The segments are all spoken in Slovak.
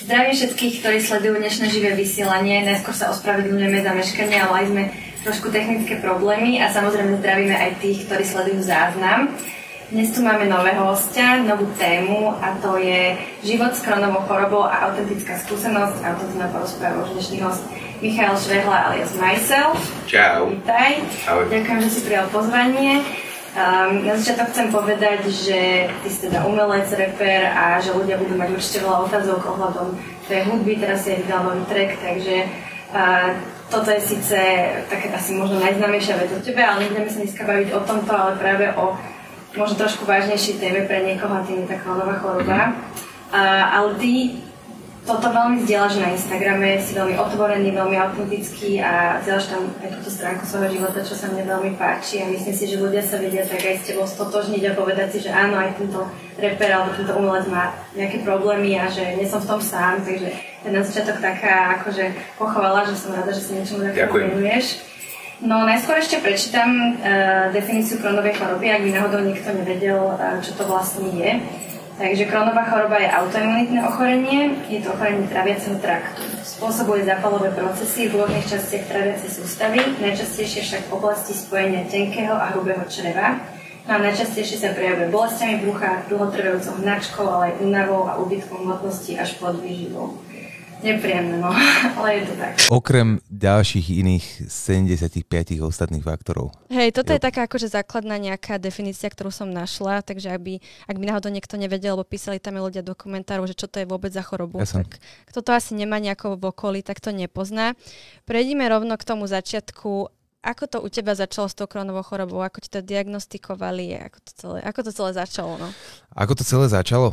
Zdravím všetkých, ktorí sledujú dnešné živé vysielanie. Najskôr sa ospravedlňujeme za meškanie, ale aj sme trošku technické problémy a samozrejme zdravíme aj tých, ktorí sledujú záznam. Dnes tu máme nového hostia, novú tému a to je život s Crohnovou chorobou a autentická skúsenosť. A o tom nám porozpráva už dnešný host Michael Švehla alias Myself. Čau. Vítaj. Ahoj. Ďakujem, že si prijal pozvanie. Na začiatok chcem povedať, že ty si teda umelec, reper a že ľudia budú mať určite veľa otázok ohľadom tvojej hudby, teraz si aj vydal nový track, takže toto je síce také asi možno najznámejšia vec od teba, ale nebudeme sa dneska baviť o tomto, ale práve o možno trošku vážnejšej téme pre niekoho, a tým je tá Crohnová choroba. Ale ty toto veľmi zdieľaš na Instagrame, si veľmi otvorený, veľmi autentický a zdieľaš tam aj túto stránku svojho života, čo sa mne veľmi páči a myslím si, že ľudia sa vedia tak aj s tebou stotožniť a povedať si, že áno, aj tento reper alebo tento umelec má nejaké problémy a že nie som v tom sám, takže to je na začiatok taká akože pochvala, že som rada, že si niečomu takému venuješ. No najskôr ešte prečítam definíciu Crohnovej choroby, ak by náhodou niekto nevedel, čo to vlastne je. Takže Crohnová choroba je autoimunitné ochorenie, je to ochorenie traviaceho traktu. Spôsobuje zápalové procesy v rôznych častiach traviacej sústavy, najčastejšie však v oblasti spojenia tenkého a hrubého čreva. No a najčastejšie sa prejavuje bolestiami brucha, dlhotrvajúcou hnačkou, ale aj únavou a úbytkom hmotnosti až podvýživou. Nepríjemné, no, ale je to tak. Okrem ďalších iných 75 ostatných faktorov. Hej, toto je taká akože základná nejaká definícia, ktorú som našla, takže ak by náhodou niekto nevedel, lebo písali tam ľudia do komentárov, že čo to je vôbec za chorobu, tak kto to asi nemá nejako v okolí, tak to nepozná. Prejdime rovno k tomu začiatku. Ako to u teba začalo s tou Crohnovou chorobou? Ako ti to diagnostikovali? Ako to celé začalo? No? Ako to celé začalo?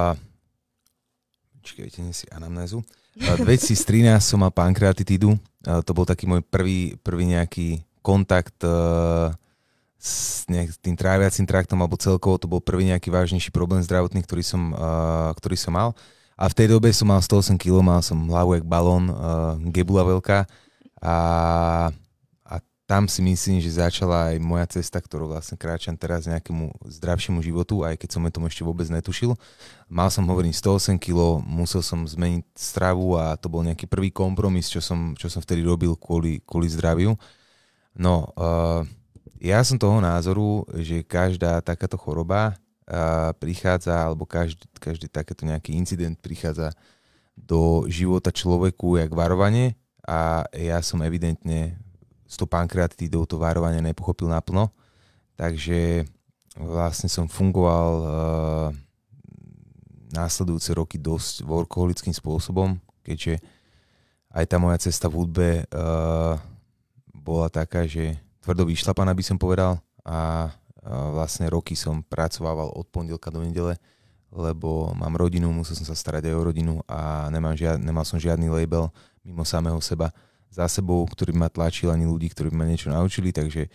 Počkajte, nie si anamnézu. V 2013 som mal pankreatitídu. To bol taký môj prvý nejaký kontakt s tým tráviacím traktom, alebo celkovo to bol prvý nejaký vážnejší problém zdravotný, ktorý som mal. A v tej dobe som mal 108 kg, mal som hlavu jak balón, gebula veľká a tam si myslím, že začala aj moja cesta, ktorú vlastne kráčam teraz nejakému zdravšiemu životu, aj keď som o tom ešte vôbec netušil. Mal som, hovorím, 108 kg, musel som zmeniť stravu a to bol nejaký prvý kompromis, čo som vtedy robil kvôli zdraviu. No, ja som toho názoru, že každá takáto choroba prichádza, alebo každý takéto nejaký incident prichádza do života človeku jak varovanie a ja som evidentne s tou pankreatitidou to varovanie nepochopil naplno, takže vlastne som fungoval následujúce roky dosť workoholickým spôsobom, keďže aj tá moja cesta v hudbe bola taká, že tvrdo vyšlapaná by som povedal a vlastne roky som pracovával od pondelka do nedele, lebo mám rodinu, musel som sa starať aj o rodinu a nemal som žiadny label mimo samého seba za sebou, ktorý ma tlačil, ani ľudí, ktorí ma niečo naučili, takže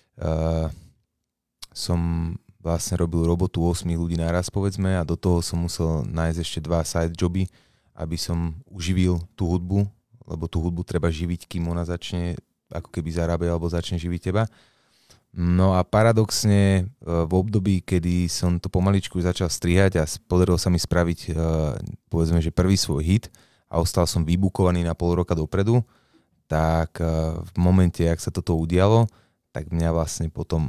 som vlastne robil robotu 8 ľudí naraz, povedzme, a do toho som musel nájsť ešte 2 side joby, aby som uživil tú hudbu, lebo tú hudbu treba živiť, kým ona začne ako keby zarábať, alebo začne živiť teba. No a paradoxne v období, kedy som to pomaličku začal strihať a podarilo sa mi spraviť, povedzme, že prvý svoj hit a ostal som vybukovaný na pol roka dopredu, tak v momente, ak sa toto udialo, tak mňa vlastne potom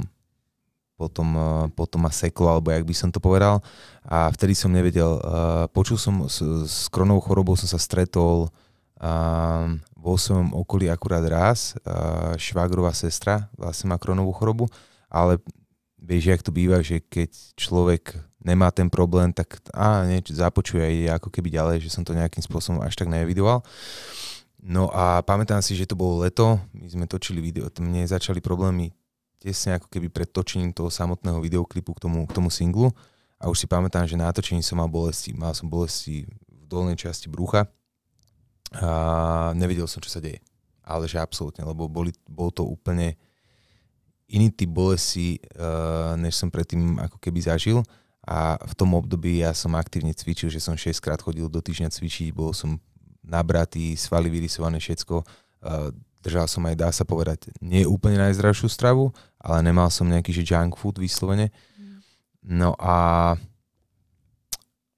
ma seklo, alebo jak by som to povedal. A vtedy som nevedel, počul som s Crohnovou chorobou, som sa stretol vo svojom okolí akurát raz, švagrová sestra vlastne má Crohnovú chorobu, ale vieš, jak to býva, že keď človek nemá ten problém, tak niečo započuje a ide ako keby ďalej, že som to nejakým spôsobom až tak nevidoval. No a pamätám si, že to bolo leto, my sme točili video, mne začali problémy tesne ako keby pred točením toho samotného videoklipu k tomu singlu a už si pamätám, že na točení som mal som bolesti v dolnej časti brucha a nevedel som, čo sa deje, ale že absolútne, lebo bol to úplne iný typ bolesti, než som predtým ako keby zažil a v tom období ja som aktívne cvičil, že som 6-krát chodil do týždňa cvičiť, bol som nabratý, svaly vyrysované, všetko. Držal som aj, dá sa povedať, nie úplne najzdravšiu stravu, ale nemal som nejaký že junk food vyslovene. No a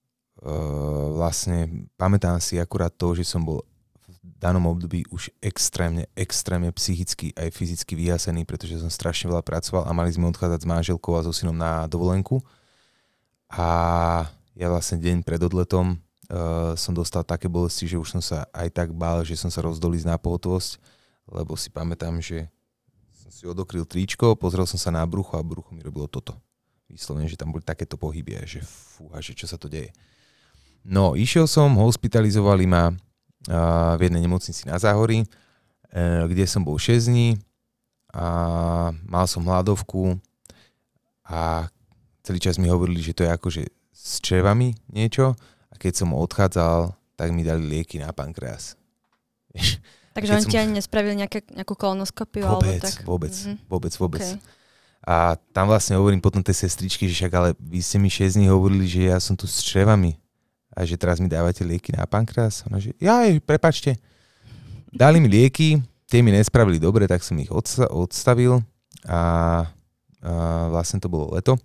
vlastne pamätám si akurát to, že som bol v danom období už extrémne psychicky aj fyzicky vyhasený, pretože som strašne veľa pracoval a mali sme odchádzať s manželkou a so synom na dovolenku. A ja vlastne deň pred odletom som dostal také bolesti, že už som sa aj tak bál, že som sa rozdolíc na pohotovosť, lebo si pamätám, že som si odokryl tričko, pozrel som sa na brucho a brucho mi robilo toto. Vyslovene, že tam boli takéto pohyby, že fúha, že čo sa to deje. No, išiel som, hospitalizovali ma v jednej nemocnici na Záhorí, kde som bol 6 dní a mal som hladovku a celý čas mi hovorili, že to je akože s črevami niečo a keď som odchádzal, tak mi dali lieky na pankreas. Takže oni ti ani nespravili nejakú kolonoskopiu? Vôbec. Okay. A tam vlastne hovorím potom tej sestričky, že však ale vy ste mi 6 dní hovorili, že ja som tu s črevami a že teraz mi dávate lieky na pankreas. Ona že, prepáčte. Dali mi lieky, tie mi nespravili dobre, tak som ich odstavil a vlastne to bolo leto.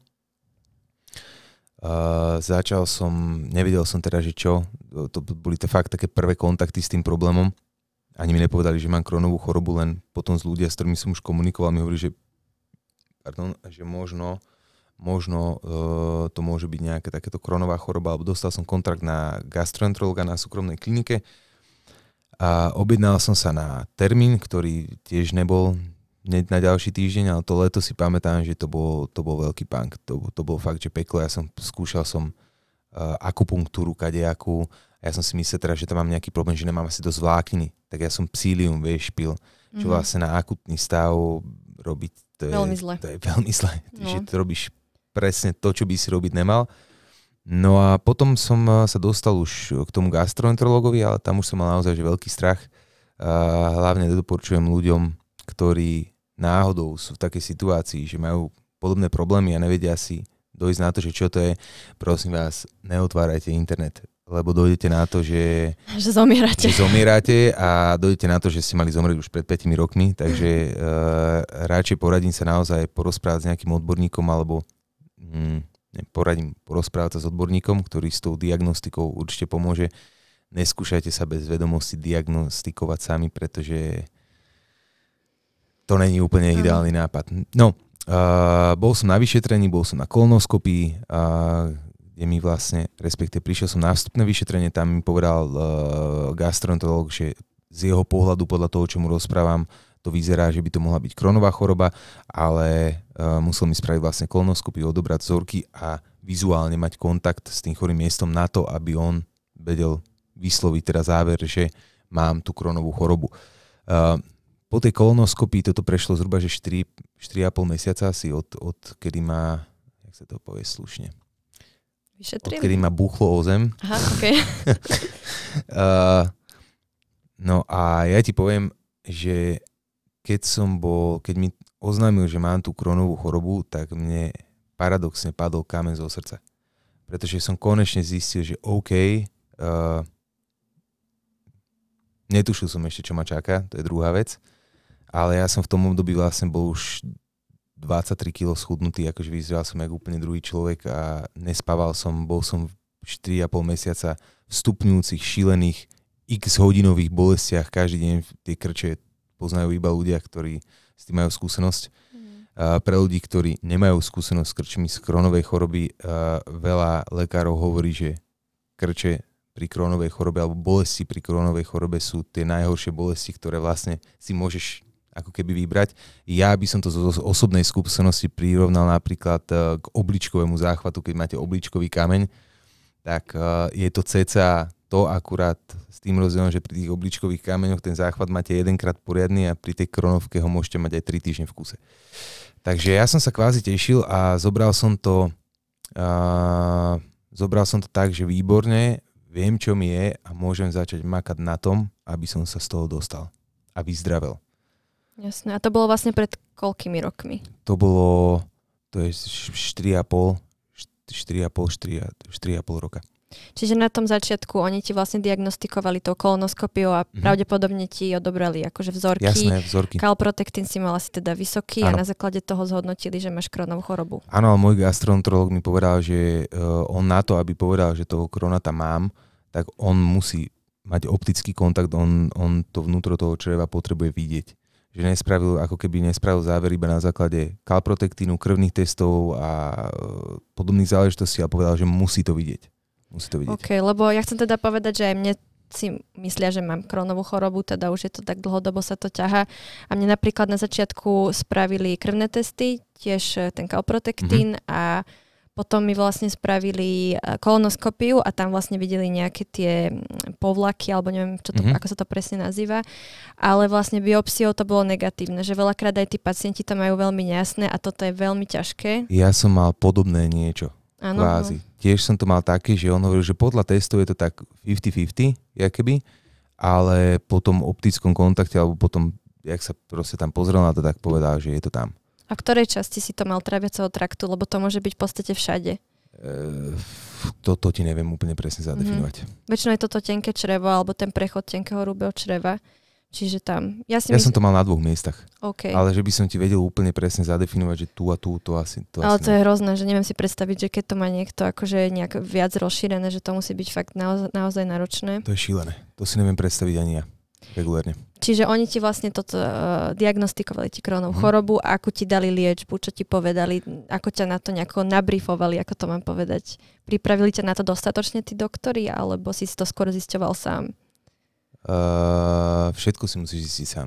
Začal som, nevedel som teda, že čo, to boli to fakt také prvé kontakty s tým problémom. Ani mi nepovedali, že mám Crohnovú chorobu, len potom z ľudia, s ktorými som už komunikoval, mi hovorili, že možno to môže byť nejaká takéto Crohnová choroba, alebo dostal som kontrakt na gastroenterologa na súkromnej klinike a objednal som sa na termín, ktorý tiež nebol na ďalší týždeň, ale to leto si pamätám, že to bol veľký punk. To bol fakt, že peklo. Skúšal som akupunktúru kadejakú a ja som si myslel teda, že tam mám nejaký problém, že nemám asi dosť vlákniny. Tak ja som psílium špil, čo vlastne na akutný stav robiť to je veľmi zle. No. Že to robíš presne to, čo by si robiť nemal. No a potom som sa dostal už k tomu gastroenterologovi, ale tam už som mal naozaj že veľký strach. Hlavne doporučujem ľuďom, ktorí náhodou sú v takej situácii, že majú podobné problémy a nevedia si dojsť na to, že čo to je. Prosím vás, neotvárajte internet, lebo dojdete na to, že zomierate a dojdete na to, že ste mali zomrieť už pred 5 rokmi, takže radšej poradím sa naozaj porozprávať s nejakým odborníkom alebo porozprávať sa s odborníkom, ktorý s tou diagnostikou určite pomôže. Neskúšajte sa bez vedomosti diagnostikovať sami, pretože to není úplne ideálny nápad. No, bol som na vyšetrení, bol som na kolonoskopii, kde mi vlastne, respektíve prišiel som na vstupné vyšetrenie, tam mi povedal gastroenterológ, že z jeho pohľadu, podľa toho, čo mu rozprávam, to vyzerá, že by to mohla byť Crohnová choroba, ale musel mi spraviť vlastne kolonoskopiu, odobrať vzorky a vizuálne mať kontakt s tým chorým miestom na to, aby on vedel vysloviť teda záver, že mám tú Crohnovú chorobu. Po tej kolonoskopii toto prešlo zhruba že 4,5 mesiaca asi od kedy ma, jak sa to povie slušne, odkedy ma buchlo o zem. Aha, okej. No a ja ti poviem, že keď mi oznámil, že mám tú Crohnovú chorobu, tak mne paradoxne padol kameň zo srdca. Pretože som konečne zistil, že OK, netušil som ešte, čo ma čaká, to je druhá vec, ale ja som v tom období vlastne bol už 23 kg schudnutý, akože vyzeral som jak úplne druhý človek a nespával som, bol som 4,5 mesiaca v stupňujúcich, šílených x hodinových bolestiach, každý deň tie krče poznajú iba ľudia, ktorí s tým majú skúsenosť. Pre ľudí, ktorí nemajú skúsenosť s krčmi z Crohnovej choroby, veľa lekárov hovorí, že krče pri Crohnovej chorobe alebo bolesti pri Crohnovej chorobe sú tie najhoršie bolesti, ktoré vlastne si môžeš ako keby vybrať. Ja by som to z osobnej skúsenosti prirovnal napríklad k obličkovému záchvatu, keď máte obličkový kameň, tak je to cca to akurát s tým rozdielom, že pri tých obličkových kameňoch ten záchvat máte jedenkrát poriadny a pri tej Crohnovke ho môžete mať aj 3 týždne v kuse. Takže ja som sa kvázi tešil a zobral som to tak, že výborne, viem, čo mi je a môžem začať makať na tom, aby som sa z toho dostal a vyzdravel. Jasné. A to bolo vlastne pred koľkými rokmi? To je 4,5 roka. Čiže na tom začiatku oni ti vlastne diagnostikovali tou kolonoskopiou a pravdepodobne ti odobrali akože vzorky. Jasné, vzorky. Calprotectin si mal asi teda vysoký a na základe toho zhodnotili, že máš Crohnovú chorobu. Áno, môj gastroenterológ mi povedal, že on na to, aby povedal, že toho Crohna tam mám, tak on musí mať optický kontakt, on to vnútro toho čreva potrebuje vidieť. Že nespravil záver iba na základe kalprotektínu, krvných testov a podobných záležitostí a povedal, že musí to vidieť. OK, lebo ja chcem teda povedať, že aj mne si myslia, že mám Crohnovú chorobu, teda už je to tak dlhodobo sa to ťahá. A mne napríklad na začiatku spravili krvné testy, tiež ten kalprotektín a potom mi vlastne spravili kolonoskopiu a tam vlastne videli nejaké tie povlaky, alebo neviem, čo to, ako sa to presne nazýva. Ale vlastne biopsiou to bolo negatívne, že veľakrát aj tí pacienti to majú veľmi nejasné a toto je veľmi ťažké. Ja som mal podobné niečo. Áno. Kvázi. Tiež som to mal také, že on hovoril, že podľa testov je to tak 50-50, jakoby, ale po tom optickom kontakte, alebo potom, jak sa proste tam pozrel na to, tak povedal, že je to tam. A v ktorej časti si to mal tráviaceho traktu? Lebo to môže byť v podstate všade. Toto ti neviem úplne presne zadefinovať. Väčšinou je toto tenké črevo alebo ten prechod tenkého hrubého čreva. Čiže tam... Ja som to mal na 2 miestach. Okay. Ale že by som ti vedel úplne presne zadefinovať, že tu a tu, to asi... Ale to je hrozné, že neviem si predstaviť, že keď to má niekto akože nejak viac rozšírené, že to musí byť fakt naozaj náročné. To je šílené. To si neviem predstaviť ani ja. Regulérne. Čiže oni ti vlastne toto diagnostikovali ti Crohnovú chorobu a ako ti dali liečbu, čo ti povedali, ako ťa na to nejako nabrifovali, ako to mám povedať. Pripravili ťa na to dostatočne tí doktori, alebo si to skôr zisťoval sám? Všetko si musíš zistiť sám.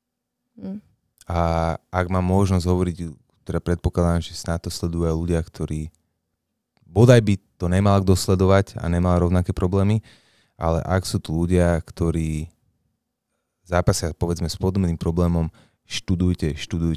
A ak mám možnosť hovoriť, teda predpokladám, že snad to sledujú aj ľudia, ktorí bodaj by to nemal kto sledovať a nemal rovnaké problémy, ale ak sú tu ľudia, ktorí zápasia povedzme s podobným problémom, študujte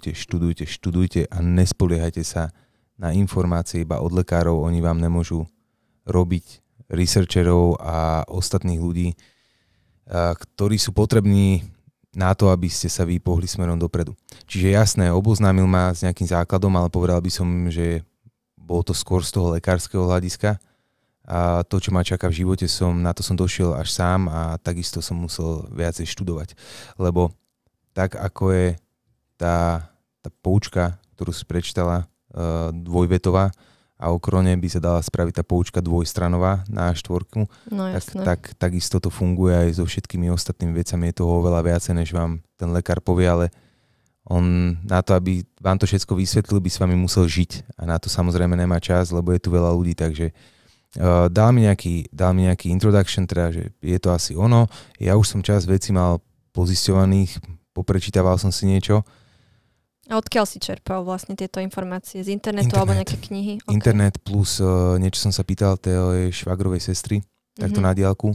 a nespoliehajte sa na informácie iba od lekárov, oni vám nemôžu robiť researcherov a ostatných ľudí, ktorí sú potrební na to, aby ste sa vy pohli smerom dopredu. Čiže jasné, oboznámil ma s nejakým základom, ale povedal by som, že bolo to skôr z toho lekárskeho hľadiska. A to, čo ma čaká v živote, na to som došiel až sám a takisto som musel viacej študovať. Lebo tak, ako je tá poučka, ktorú si prečítala, dvojvetová, a o Crohne by sa dala spraviť tá poučka dvojstranová na A4, tak takisto to funguje aj so všetkými ostatnými vecami. Je toho oveľa viacej, než vám ten lekár povie, ale on na to, aby vám to všetko vysvetlil, by s vami musel žiť. A na to samozrejme nemá čas, lebo je tu veľa ľudí, takže dal mi nejaký introduction, teda, že je to asi ono. Ja už som časť vecí mal pozisťovaných, poprečítaval som si niečo. A odkiaľ si čerpal vlastne tieto informácie? Z internetu alebo nejaké knihy? Okay. Internet plus niečo som sa pýtal tej švagrovej sestry, takto na diaľku.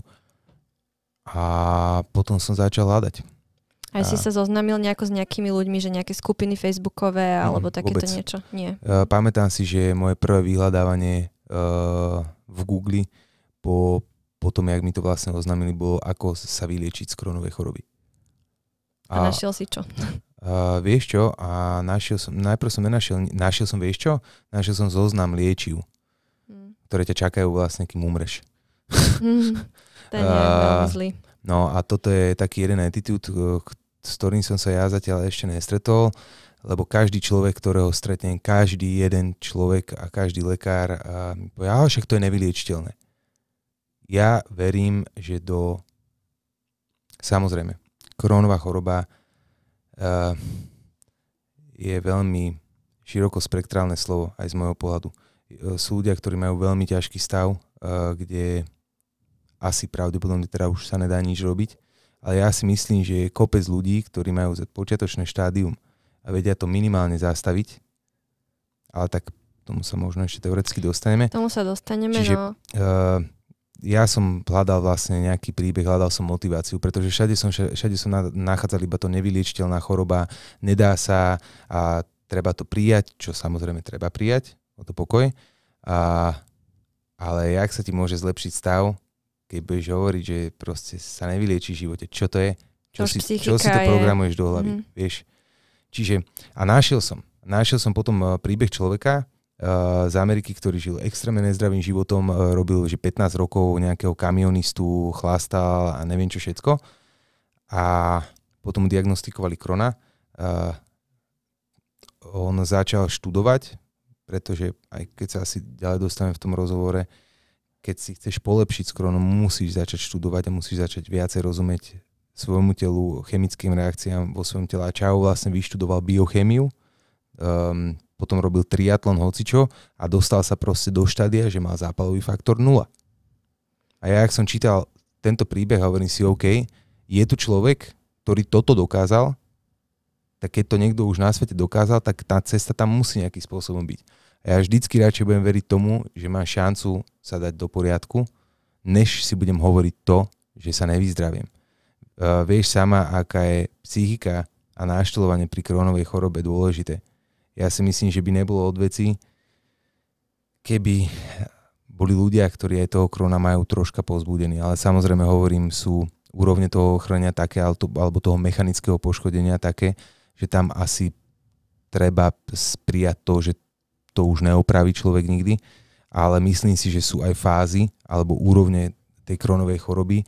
A potom som začal hľadať. A si sa zoznámil nejako s nejakými ľuďmi, že nejaké skupiny facebookové alebo takéto vôbec niečo? Nie. Pamätám si, že moje prvé vyhľadávanie v Google po tom, jak mi to vlastne oznámili, bolo ako sa vyliečiť z Crohnovej choroby. A našiel si čo? Vieš čo? A našiel som vieš čo? Našiel som zoznam liečiv, ktoré ťa čakajú vlastne, kým umreš. To je veľmi zlý. No a toto je taký jeden attitude, s ktorým som sa ja zatiaľ ešte nestretol, lebo každý človek, ktorého stretnem, každý jeden človek a každý lekár mi povie, však to je nevyliečiteľné. Ja verím, že samozrejme, Crohnová choroba je veľmi širokospektrálne slovo, aj z môjho pohľadu. Sú ľudia, ktorí majú veľmi ťažký stav, kde asi pravdepodobne teda už sa nedá nič robiť, ale ja si myslím, že je kopec ľudí, ktorí majú počiatočné štádium a vedia to minimálne zastaviť, ale tak tomu sa možno ešte teoreticky dostaneme. Tomu sa dostaneme, čiže, ja som hľadal vlastne nejaký príbeh, hľadal som motiváciu, pretože všade som nachádzal iba to nevyliečiteľná choroba, nedá sa a treba to prijať, čo samozrejme treba prijať, o to pokoj. Ale jak sa ti môže zlepšiť stav, keď budeš hovoriť, že proste sa nevylieči v živote. Čo to je? Čo si to programuješ do hlavy? Vieš? Čiže, a našiel som potom príbeh človeka, z Ameriky, ktorý žil extrémne nezdravým životom, robil že 15 rokov nejakého kamionistu, chlastal a neviem čo všetko. A potom mu diagnostikovali korona. On začal študovať, pretože aj keď sa asi ďalej dostaneme v tom rozhovore, keď si chceš polepšiť s koronou, musíš začať študovať a musíš začať viacej rozumieť svojmu telu, chemickým reakciám vo svojom tele. A Čau vlastne vyštudoval biochémiu, potom robil triatlon hocičo a dostal sa proste do štádia, že mal zápalový faktor 0. A ja, ak som čítal tento príbeh, hovorím si, OK, je tu človek, ktorý toto dokázal, tak keď to niekto už na svete dokázal, tak tá cesta tam musí nejakým spôsobom byť. A ja vždycky radšej budem veriť tomu, že mám šancu sa dať do poriadku, než si budem hovoriť to, že sa nevyzdravím. Vieš sama, aká je psychika a náštelovanie pri koronovej chorobe dôležité. Ja si myslím, že by nebolo od veci, keby boli ľudia, ktorí aj toho korona majú troška povzbudení. Ale samozrejme hovorím, sú úrovne toho ochrania také, alebo toho mechanického poškodenia také, že tam asi treba prijať to, že to už neopraví človek nikdy. Ale myslím si, že sú aj fázy alebo úrovne tej koronovej choroby,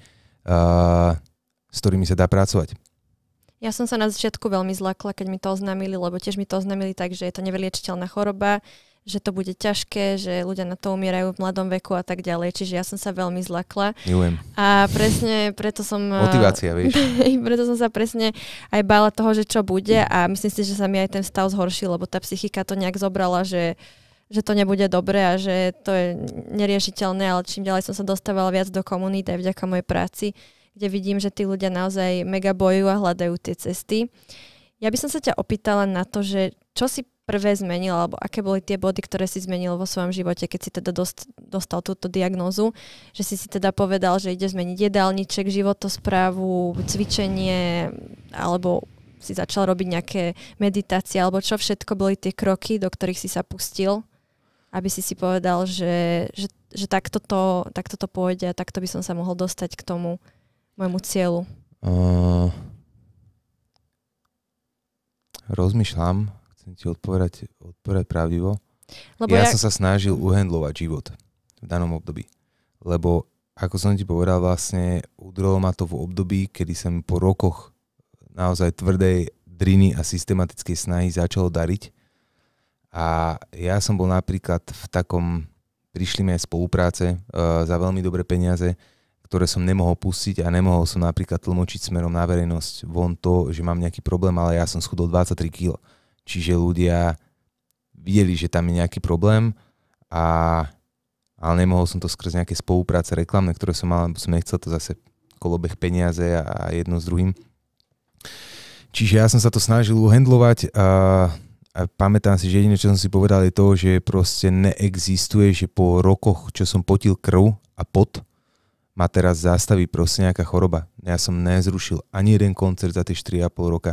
s ktorými sa dá pracovať. Ja som sa na začiatku veľmi zlakla, keď mi to oznámili, lebo tiež mi to oznámili tak, že je to nevyliečiteľná choroba, že to bude ťažké, že ľudia na to umierajú v mladom veku a tak ďalej. Čiže ja som sa veľmi zlakla. Milujem. A presne preto som... Motivácia, vieš. Preto som sa presne aj bála toho, že čo bude a myslím si, že sa mi aj ten stav zhoršil, lebo tá psychika to nejak zobrala, že to nebude dobre a že to je neriešiteľné, ale čím ďalej som sa dostávala viac do komunity aj vďaka mojej práci, kde vidím, že tí ľudia naozaj mega bojujú a hľadajú tie cesty. Ja by som sa ťa opýtala na to, že čo si prvé zmenil, alebo aké boli tie body, ktoré si zmenil vo svojom živote, keď si teda dostal túto diagnózu, že si teda povedal, že ide zmeniť jedálniček, životosprávu, cvičenie, alebo si začal robiť nejaké meditácie, alebo čo všetko boli tie kroky, do ktorých si sa pustil, aby si povedal, že takto to pôjde a takto by som sa mohol dostať k tomu môjmu cieľu? Rozmýšľam, chcem ti odpovedať pravdivo. Lebo ja som sa snažil uhandlovať život v danom období. Lebo, ako som ti povedal, vlastne udrelo ma to v období, kedy sa mi po rokoch naozaj tvrdej driny a systematickej snahy začalo dariť. A ja som bol napríklad v takom, prišli mi aj spolupráce za veľmi dobré peniaze, ktoré som nemohol pustiť a nemohol som napríklad tlmočiť smerom na verejnosť von to, že mám nejaký problém, ale ja som schudol 23 kg. Čiže ľudia videli, že tam je nejaký problém, ale nemohol som to skrz nejaké spolupráce reklamné, ktoré som mal, lebo som nechcel to zase kolobeh peniaze a jedno s druhým. Čiže ja som sa to snažil uhandlovať a pamätám si, že jediné, čo som si povedal, je to, že proste neexistuje, že po rokoch, čo som potil krv a pot, ma teraz zastaví proste nejaká choroba. Ja som nezrušil ani jeden koncert za tie 4,5 roka.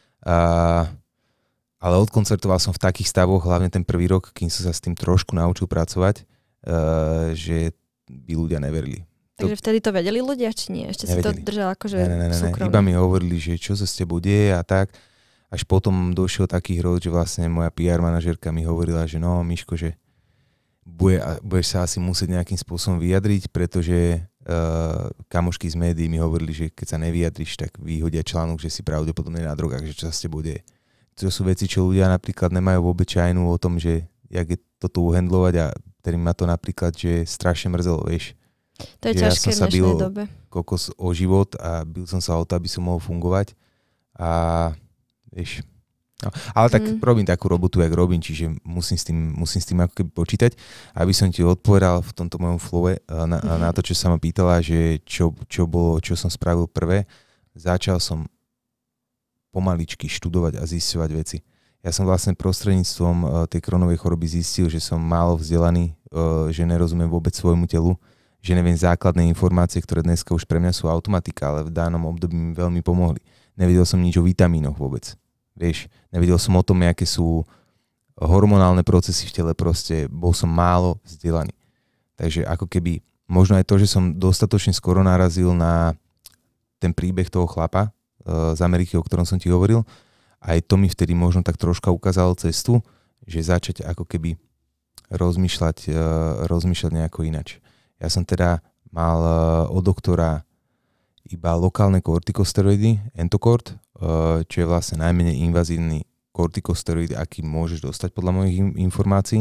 Ale odkoncertoval som v takých stavoch, hlavne ten prvý rok, kým som sa s tým trošku naučil pracovať, že by ľudia neverili. Takže vtedy to vedeli ľudia, či nie? Ešte nevedeli. Si to držal akože súkromne? Iba mi hovorili, že čo sa s tebou deje a tak. Až potom došiel taký hrod, že vlastne moja PR manažérka mi hovorila, že no, Miško, že budeš sa asi musieť nejakým spôsobom vyjadriť, pretože kamošky z médií mi hovorili, že keď sa nevyjadriš, tak vyhodia článok, že si pravdepodobne na drogách, že čo sa s tebou deje. To sú veci, čo ľudia napríklad nemajú vôbec čajnú o tom, že jak je toto uhandlovať a ktorý ma to napríklad, že strašne mrzelo, vieš. To je ťažké v dnešnej dobe. Kokos o život a bil som sa o to, aby som mohol fungovať a vieš. No, ale tak robím takú robotu, jak robím, čiže musím s tým ako keby počítať. Aby som ti odpovedal v tomto mojom flowe na to, čo sa ma pýtala, že čo som spravil prvé, začal som pomaličky študovať a zisťovať veci. Ja som vlastne prostredníctvom tej koronovej choroby zistil, že som málo vzdelaný, že nerozumiem vôbec svojmu telu, že neviem základné informácie, ktoré dneska už pre mňa sú automatika, ale v danom období mi veľmi pomohli. Nevedel som nič o vitamínoch vôbec. Vieš, nevedel som o tom, aké sú hormonálne procesy v tele, proste bol som málo vzdelaný. Takže ako keby, možno aj to, že som dostatočne skoro narazil na ten príbeh toho chlapa z Ameriky, o ktorom som ti hovoril, aj to mi vtedy možno tak troška ukázalo cestu, že začať ako keby rozmýšľať nejako inač. Ja som teda mal od doktora iba lokálne kortikosteroidy, Entocort, čo je vlastne najmenej invazívny kortikosteroid, aký môžeš dostať podľa mojich informácií,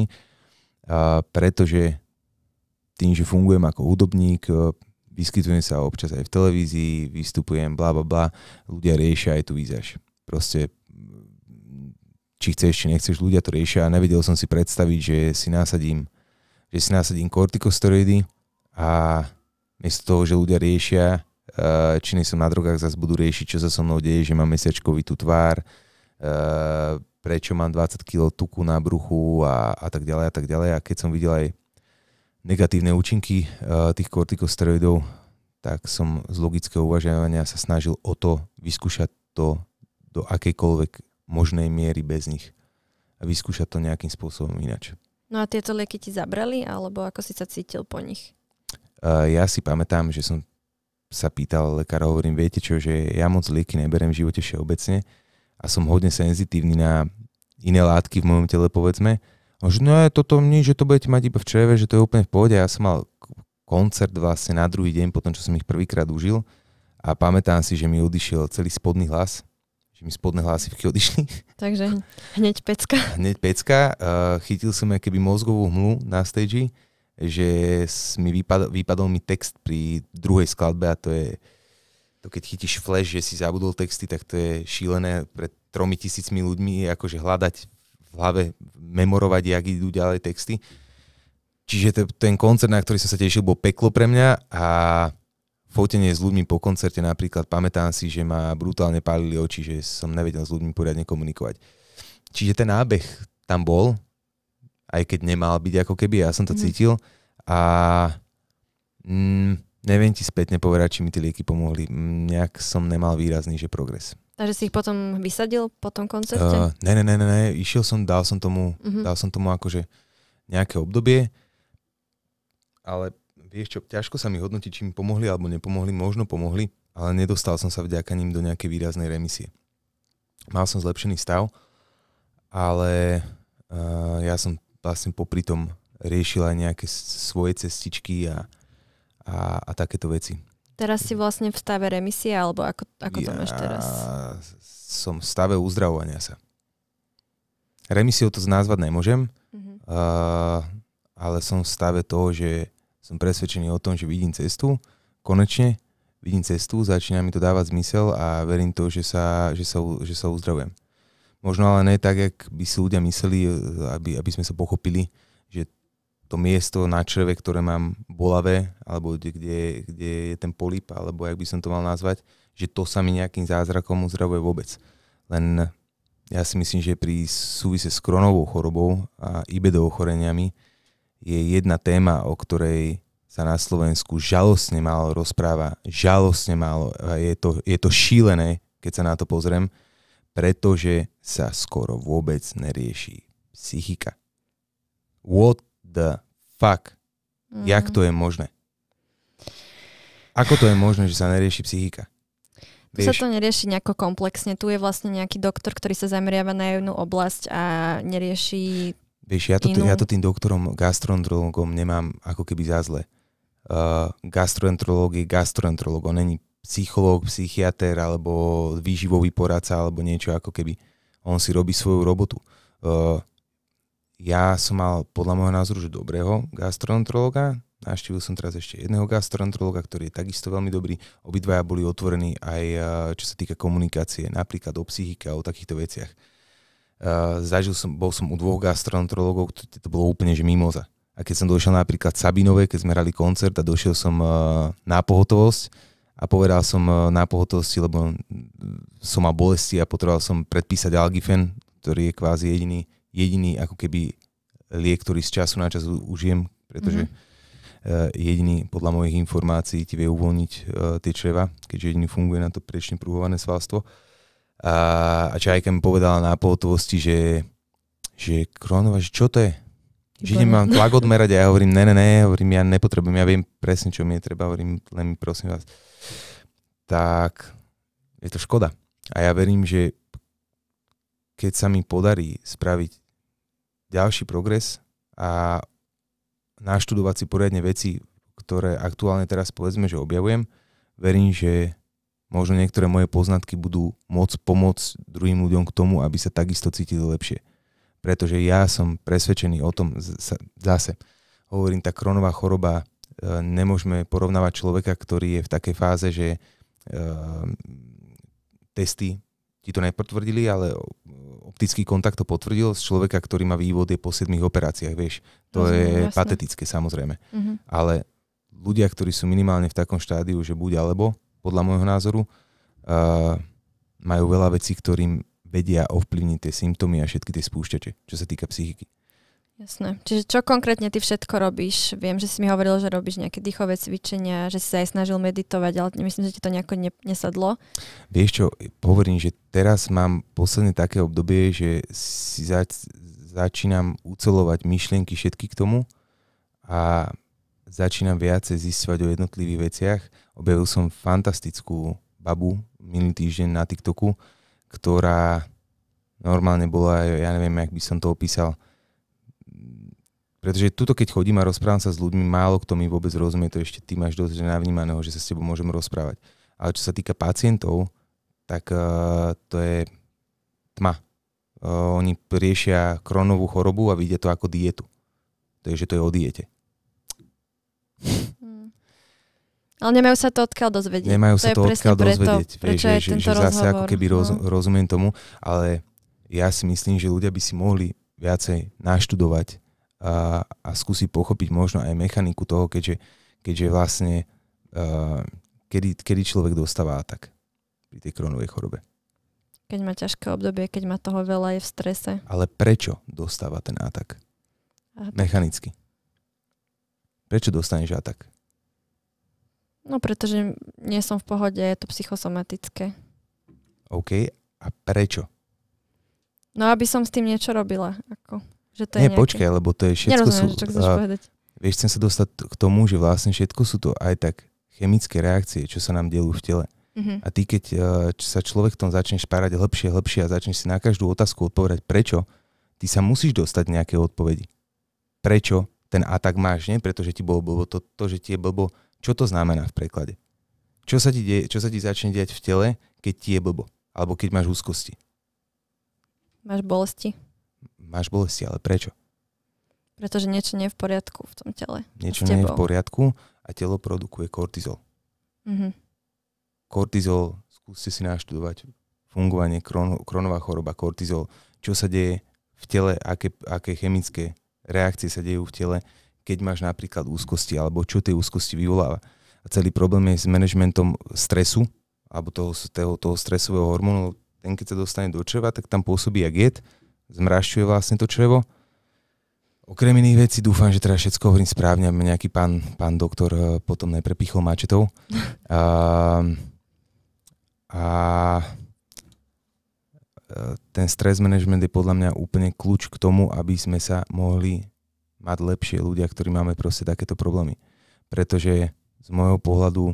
pretože tým, že fungujem ako hudobník, vyskytujem sa občas aj v televízii, vystupujem, blablabla, ľudia riešia aj tú výzaž. Proste či chceš, či nechceš, ľudia to riešia a nevedel som si predstaviť, že si nasadím kortikosteroidy a miesto toho, že ľudia riešia, či nie som na drogách, zase budú riešiť, čo sa so mnou deje, že mám mesiačkovitú tvár, prečo mám 20 kg tuku na bruchu a tak ďalej a tak ďalej. A keď som videl aj negatívne účinky tých kortikosteroidov, tak som z logického uvažovania sa snažil o to vyskúšať to do akejkoľvek možnej miery bez nich a vyskúšať to nejakým spôsobom inač. No a tieto lieky ti zabrali, alebo ako si sa cítil po nich? Ja si pamätám, že som sa pýtal lekára, hovorím, viete čo, že ja moc lieky neberiem v živote všeobecne a som hodne senzitívny na iné látky v mojom tele, povedzme. A že no toto nič, že to budete mať iba v čreve, že to je úplne v pohode. Ja som mal koncert vlastne na druhý deň, potom čo som ich prvýkrát užil a pamätám si, že mi odišiel celý spodný hlas, že mi spodné hlasivky odišli. Takže hneď pecka. Hneď pecka. Chytil som keby mozgovú hmlu na stage, že mi vypadol mi text pri druhej skladbe a to je to, keď chytíš flash, že si zabudol texty, tak to je šílené pred 3000 ľuďmi, akože hľadať v hlave, memorovať, jak idú ďalej texty. Čiže ten koncert, na ktorý som sa tešil, bol peklo pre mňa a fotenie s ľuďmi po koncerte napríklad, pamätám si, že ma brutálne pálili oči, že som nevedel s ľuďmi poriadne komunikovať. Čiže ten nábeh tam bol, aj keď nemal byť ako keby, ja som to cítil a neviem ti spätne povedať, či mi tie lieky pomohli. Nejak som nemal výrazný, že progres. Takže si ich potom vysadil po tom koncerte? Ne, išiel som, dal som tomu akože nejaké obdobie, ale vieš čo, ťažko sa mi hodnotiť, či mi pomohli alebo nepomohli, možno pomohli, ale nedostal som sa vďaka ním do nejakej výraznej remisie. Mal som zlepšený stav, ale ja som vlastne popri tom riešil aj nejaké svoje cestičky a takéto veci. Teraz si vlastne v stave remisie, alebo ako to máš teraz? Som v stave uzdravovania sa. Remisiou to nazvať nemôžem, ale som v stave toho, že som presvedčený o tom, že vidím cestu, konečne vidím cestu, začína mi to dávať zmysel a verím to, že sa uzdravujem. Možno ale ne tak, jak by si ľudia mysleli, aby sme sa pochopili, že to miesto na čreve, ktoré mám bolavé, alebo kde je ten polip, alebo jak by som to mal nazvať, že to sa mi nejakým zázrakom uzdravuje vôbec. Len ja si myslím, že pri súvise s Crohnovou chorobou a IBD ochoreniami je jedna téma, o ktorej sa na Slovensku žalostne málo rozpráva. Žalostne málo. A je to šílené, keď sa na to pozriem, pretože sa skoro vôbec nerieši psychika. What the fuck? Jak to je možné? Ako to je možné, že sa nerieši psychika? Tu sa to nerieši nejako komplexne. Tu je vlastne nejaký doktor, ktorý sa zameriava na jednu oblasť a nerieši vieš, ja to tým doktorom, gastroenterologom nemám ako keby za zle. Gastroenterológ je gastroenterológ, on není psychológ, psychiater alebo výživový poradca alebo niečo ako keby. On si robí svoju robotu. Ja som mal podľa môjho názoru, že dobrého gastroenterológa. Navštívil som teraz ešte jedného gastroenterológa, ktorý je takisto veľmi dobrý. Obidvaja boli otvorení aj čo sa týka komunikácie, napríklad o psychike a o takýchto veciach. Bol som u 2 gastroenterológov, to bolo úplne že mimoza. A keď som došiel napríklad Sabinové, keď sme hrali koncert a došiel som na pohotovosť a povedal som na pohotovosti, lebo som mal bolesti a potreboval som predpísať Algifen, ktorý je kvázi jediný ako keby liek, ktorý z času na čas užijem, pretože jediný podľa mojich informácií ti vie uvoľniť tie čreva, keďže jediný funguje na to priečne pruhované svalstvo. A Čajka mi povedala na pohotovosti, že Crohnova, že čo to je? Že idem mám tlak odmerať a ja hovorím, ne, hovorím, ja nepotrebujem, ja viem presne, čo mi je treba, hovorím, len mi prosím vás. Tak je to škoda. A ja verím, že keď sa mi podarí spraviť ďalší progres a naštudovať si poriadne veci, ktoré aktuálne teraz povedzme, že objavujem. Verím, že možno niektoré moje poznatky budú môcť pomôcť druhým ľuďom k tomu, aby sa takisto cítili lepšie. Pretože ja som presvedčený o tom, zase hovorím, tá Crohnová choroba, nemôžeme porovnávať človeka, ktorý je v takej fáze, že testy ti to nepotvrdili, ale optický kontakt to potvrdil z človeka, ktorý má vývody po 7 operáciách, vieš. To je patetické, samozrejme. Ale ľudia, ktorí sú minimálne v takom štádiu, že buď alebo, podľa môjho názoru, majú veľa vecí, ktorým vedia ovplyvniť tie symptómy a všetky tie spúšťače, čo sa týka psychiky. Jasné. Čiže čo konkrétne ty všetko robíš? Viem, že si mi hovoril, že robíš nejaké dýchové cvičenia, že si sa aj snažil meditovať, ale myslím, že ti to nejako nesadlo. Vieš čo, hovorím, že teraz mám posledné také obdobie, že si začínam ucelovať myšlienky všetky k tomu a začínam viacej zisťovať o jednotlivých veciach. Objavil som fantastickú babu minulý týždeň na TikToku, ktorá normálne bola, ja neviem, jak by som to opísal, pretože tuto, keď chodím a rozprávam sa s ľuďmi, málo kto mi vôbec rozumie, to ešte ty máš dosť navnímaného, že sa s tebou môžem rozprávať. Ale čo sa týka pacientov, tak to je tma. Oni riešia Crohnovú chorobu a vidia to ako dietu. Takže to je o diete. Ale nemajú sa to odkiaľ dozvedieť. Nemajú sa to odkiaľ dozvedieť. Prečo je tento rozhovor. Zase ako keby rozumiem tomu, ale ja si myslím, že ľudia by si mohli viacej naštudovať a skúsiť pochopiť možno aj mechaniku toho, keďže vlastne kedy človek dostáva atak pri tej Crohnovej chorobe. Keď má ťažké obdobie, keď má toho veľa, je v strese. Ale prečo dostáva ten atak? Mechanicky. Prečo dostaneš atak? No pretože nie som v pohode, je to psychosomatické. OK, a prečo? No aby som s tým niečo robila. Že to nie, počkaj, lebo to je všetko. Nerozumiem, čo chceš povedať. Vieš, chcem sa dostať k tomu, že vlastne všetko sú to aj tak chemické reakcie, čo sa nám dejú v tele. A ty, keď sa človek v tom začneš špárať hlbšie a začneš si na každú otázku odpovedať prečo, ty sa musíš dostať nejaké odpovedi. Prečo ten atak máš, nie? Pretože ti bolo blbo. To, že ti je blbo, čo to znamená v preklade? Čo sa ti začne diať v tele, keď ti je blbo? Alebo keď máš úzkosti? Máš bolesti. Máš bolesti, ale prečo? Pretože niečo nie je v poriadku v tom tele. Niečo nie je v poriadku a telo produkuje kortizol. Kortizol, skúste si naštudovať fungovanie, Crohnová choroba, kortizol, čo sa deje v tele, aké chemické reakcie sa dejú v tele, keď máš napríklad úzkosti, alebo čo tie úzkosti vyvoláva. A celý problém je s manažmentom stresu, alebo toho stresového hormónu. Ten, keď sa dostane do čreva, tak tam pôsobí jak jed, zmrašťuje vlastne to črevo. Okrem iných vecí dúfam, že teda všetko hovorím správne, aby nejaký pán doktor potom neprepichol mačetou. A ten stres management je podľa mňa úplne kľúč k tomu, aby sme sa mohli mať lepšie ľudia, ktorí máme proste takéto problémy. Pretože z môjho pohľadu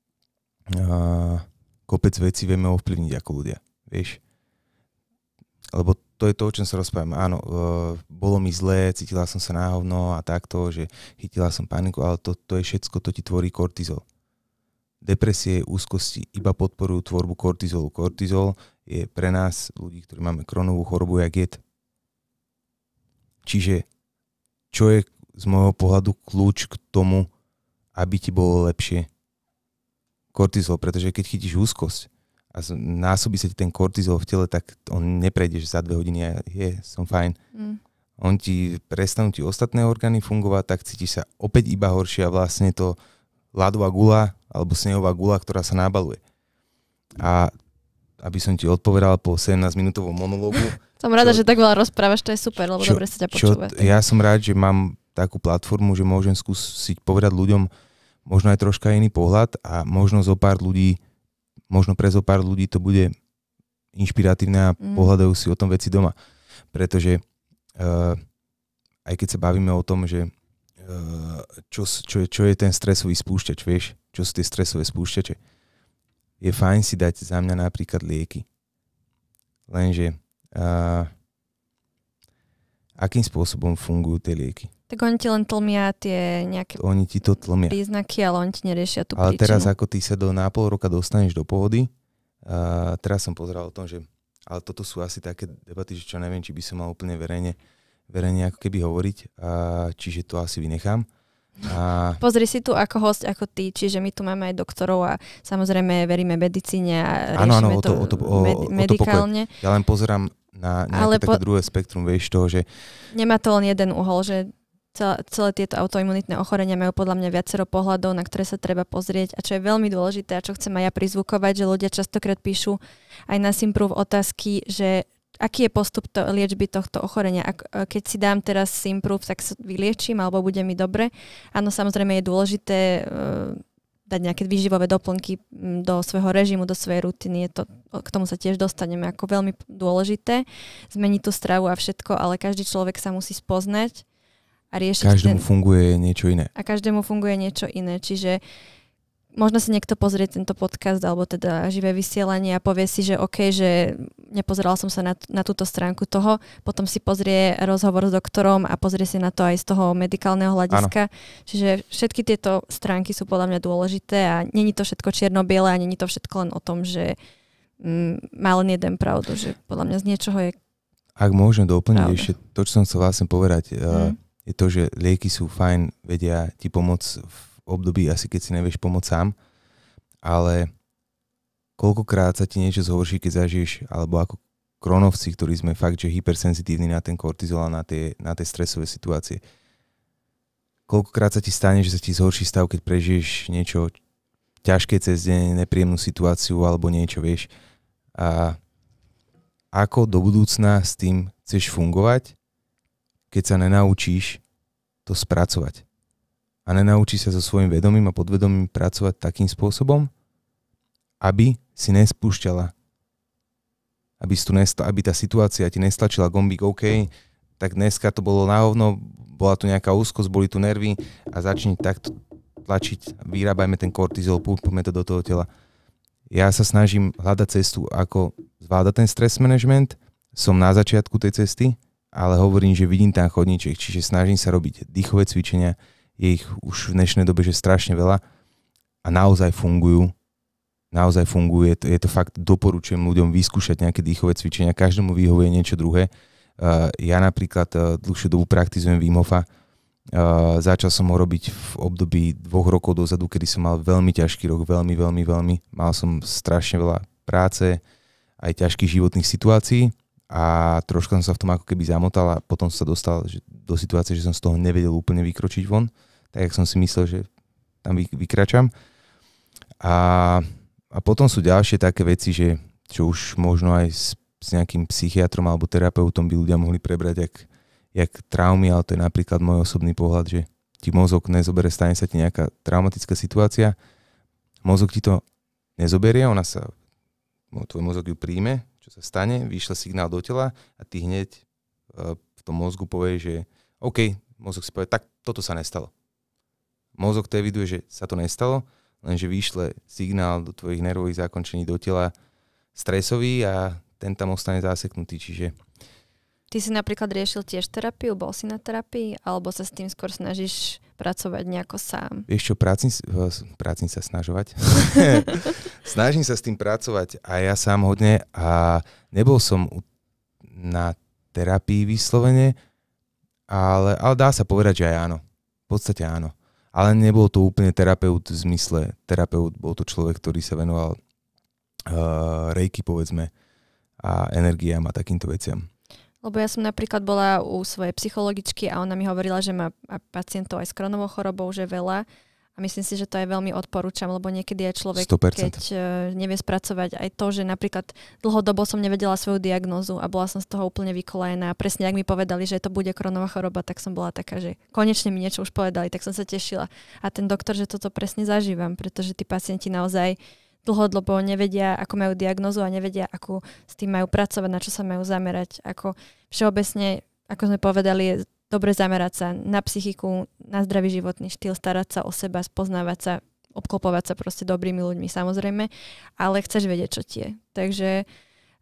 kopec vecí vieme ovplyvniť ako ľudia. Vieš? Lebo to je to, o čom sa rozprávam. Áno, bolo mi zlé, cítila som sa na hovno a takto, že chytila som paniku, ale to je všetko, to ti tvorí kortizol. Depresie, úzkosti iba podporujú tvorbu kortizolu. Kortizol je pre nás, ľudí, ktorí máme Crohnovú chorobu, jak jed. Čiže, čo je z môjho pohľadu kľúč k tomu, aby ti bolo lepšie? Kortizol, pretože keď chytíš úzkosť a násobí sa ti ten kortizol v tele, tak on neprejdeš za 2 hodiny a som fajn. On prestanú ti ostatné orgány fungovať, tak cítiš sa opäť iba horšie a vlastne to ľadová gula alebo snehová gula, ktorá sa nabaluje. A aby som ti odpovedal po 17-minútovom monológu. Som rada, že tak veľa rozprávaš, to je super, lebo dobre sa ťa počúva. Ja som rád, že mám takú platformu, že môžem skúsiť povedať ľuďom možno aj troška iný pohľad a možno pre zo pár ľudí to bude inšpiratívne a pohľadajú si o tom veci doma. Pretože aj keď sa bavíme o tom, že čo je ten stresový spúšťač, vieš? Čo sú tie stresové spúšťače? Je fajn si dať za mňa napríklad lieky. Lenže akým spôsobom fungujú tie lieky. Tak oni ti len tlmia tie nejaké oni ti to tlmia. príznaky, ale oni ti neriešia tú ale príčinu. Ale teraz ako ty sa na pol roka dostaneš do pohody, teraz som pozeral o tom, že ale toto sú asi také debaty, že čo neviem, či by som mal úplne verejne ako keby hovoriť, čiže to asi vynechám. Pozri si tu ako host, ako ty, čiže my tu máme aj doktorov a samozrejme veríme medicíne a riešime medikálne. Ja len pozerám na nejaké také druhé spektrum, vieš toho, že... Nemá to len jeden uhol, že celé tieto autoimunitné ochorenia majú podľa mňa viacero pohľadov, na ktoré sa treba pozrieť a čo je veľmi dôležité a čo chcem aj ja prizvukovať, že ľudia častokrát píšu aj na Simprove otázky, že aký je postup liečby tohto ochorenia. Keď si dám teraz Simprove, tak sa vyliečím alebo bude mi dobre. Áno, samozrejme je dôležité dať nejaké výživové doplnky do svojho režimu, do svojej rutiny. K tomu sa tiež dostaneme ako veľmi dôležité. Zmeniť tú stravu a všetko, ale každý človek sa musí spoznať a riešiť. Každému funguje niečo iné. A každému funguje niečo iné. Čiže možno si niekto pozrie tento podcast alebo teda živé vysielanie a povie si, že OK, že nepozeral som sa na túto stránku toho, potom si pozrie rozhovor s doktorom a pozrie si na to aj z toho medikálneho hľadiska. Áno. Čiže všetky tieto stránky sú podľa mňa dôležité a není to všetko čierno-biele a není to všetko len o tom, že má len jeden pravdu, že podľa mňa z niečoho je Ak môžem doplniť ešte to, čo som chcel vlastne povedať, je to, že lieky sú fajn, vedia ti pomôcť v období asi keď si nevieš pomôcť sám, ale koľkokrát sa ti niečo zhorší, keď zažiješ, alebo ako kronovci, ktorí sme fakt, že hypersenzitívni na ten kortizol a na tie stresové situácie. Koľkokrát sa ti stane, že sa ti zhorší stav, keď prežiješ niečo ťažké cez deň, nepríjemnú situáciu alebo niečo, vieš. A ako do budúcna s tým chceš fungovať, keď sa nenaučíš to spracovať. A nenaučíš sa so svojím vedomím a podvedomím pracovať takým spôsobom, aby si nespúšťala, aby tá situácia ti nestlačila gombík, OK, tak dneska to bolo na hovno, bola tu nejaká úzkosť, boli tu nervy a začni takto tlačiť, vyrábajme ten kortizol, pumpujme to do toho tela. Ja sa snažím hľadať cestu, ako zvládať ten stres management, som na začiatku tej cesty, ale hovorím, že vidím tam chodníček, čiže snažím sa robiť dýchové cvičenia, je ich už v dnešnej dobe, že strašne veľa a naozaj fungujú. Naozaj funguje, je to fakt, doporučujem ľuďom vyskúšať nejaké dýchové cvičenia, každému vyhovuje niečo druhé. Ja napríklad dlhšiu dobu praktizujem Wim Hofa, začal som ho robiť v období 2 rokov dozadu, kedy som mal veľmi ťažký rok, veľmi, mal som strašne veľa práce, aj ťažkých životných situácií a troška som sa v tom ako keby zamotal a potom som sa dostal do situácie, že som z toho nevedel úplne vykročiť von, tak jak som si myslel, že tam vykračam. A potom sú ďalšie také veci, že čo už možno aj s nejakým psychiatrom alebo terapeutom by ľudia mohli prebrať, jak traumy, ale to je napríklad môj osobný pohľad, že ti mozog nezobere, stane sa ti nejaká traumatická situácia, mozog ti to nezoberie, tvoj mozog ju príjme, čo sa stane, vyšle signál do tela a ty hneď v tom mozgu povie, že OK, mozog si povie, tak toto sa nestalo. Mozog to eviduje, že sa to nestalo, lenže vyšle signál do tvojich nervových zákončení do tela stresový a ten tam ostane zaseknutý, čiže... Ty si napríklad riešil tiež terapiu, bol si na terapii, alebo sa s tým skôr snažíš pracovať nejako sám? Vieš čo, prácim sa snažovať. Snažím sa s tým pracovať aj ja sám hodne a nebol som na terapii vyslovene, ale dá sa povedať, že aj áno. V podstate áno. Ale nebol to úplne terapeut v zmysle terapeut, bol to človek, ktorý sa venoval reiki, povedzme, a energiám a takýmto veciam. Lebo ja som napríklad bola u svojej psychologičky a ona mi hovorila, že má pacientov aj s Crohnovou chorobou, že veľa. A myslím si, že to aj veľmi odporúčam, lebo niekedy aj človek, 100%. keď nevie spracovať aj to, že napríklad dlhodobo som nevedela svoju diagnózu a bola som z toho úplne vykolajená. A presne ak mi povedali, že to bude Crohnová choroba, tak som bola taká, že konečne mi niečo už povedali, tak som sa tešila. A ten doktor, že toto presne zažívam, pretože tí pacienti naozaj dlhodobo nevedia, ako majú diagnózu a nevedia, ako s tým majú pracovať, na čo sa majú zamerať. Ako všeobecne, ako sme povedali, je dobre zamerať sa na psychiku, na zdravý životný štýl, starať sa o seba, spoznávať sa, obklopovať sa proste dobrými ľuďmi, samozrejme, ale chceš vedieť, čo ti je. Takže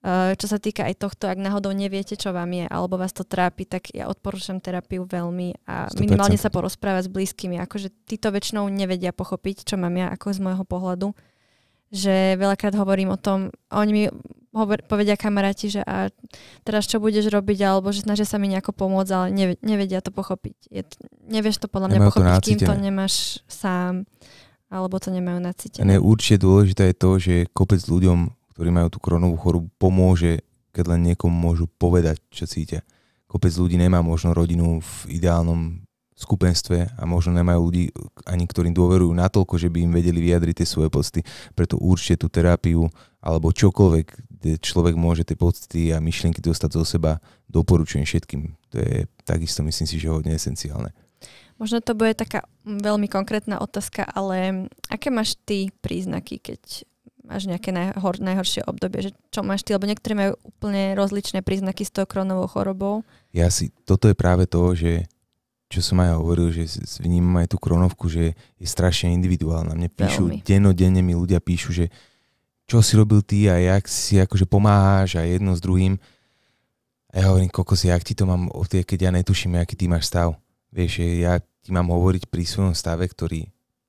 Čo sa týka aj tohto, ak náhodou neviete, čo vám je, alebo vás to trápi, tak ja odporúčam terapiu veľmi a 100%. Minimálne sa porozprávať s blízkymi. Akože títo väčšinou nevedia pochopiť, čo mám ja, ako z môjho pohľadu. Že veľakrát hovorím o tom, oni mi povedia kamaráti, že a teraz čo budeš robiť, alebo že snažia sa mi nejako pomôcť, ale nevedia to pochopiť. Nevieš to podľa mňa pochopiť, kým to nemáš sám, alebo to nemajú nacítené. Určite dôležité je to, že kopec ľuďom, ktorí majú tú Crohnovú chorobu, pomôže, keď len niekomu môžu povedať, čo cítia. Kopec ľudí nemá možno rodinu v ideálnom skupenstve a možno nemajú ľudí ani, ktorým dôverujú natoľko, že by im vedeli vyjadriť tie svoje pocity. Preto určite tú terapiu alebo čokoľvek, kde človek môže tie pocity a myšlienky dostať zo seba, doporučujem všetkým. To je takisto, myslím si, že hodne esenciálne. Možno to bude taká veľmi konkrétna otázka, ale aké máš ty príznaky, keď máš nejaké najhoršie obdobie? Že čo máš ty? Lebo niektorí majú úplne rozličné príznaky s tou Crohnovou chorobou. Toto je práve to, že čo som aj hovoril, že vnímam aj tú Crohnovku, že je strašne individuálna. Mne píšu, dennodenne mi ľudia píšu, že čo si robil ty a jak si akože pomáhaš a jedno s druhým. A ja hovorím, kokos, jak ti to mám, keď ja netuším, aký ty máš stav. Vieš, ja ti mám hovoriť pri svojom stave, ktorý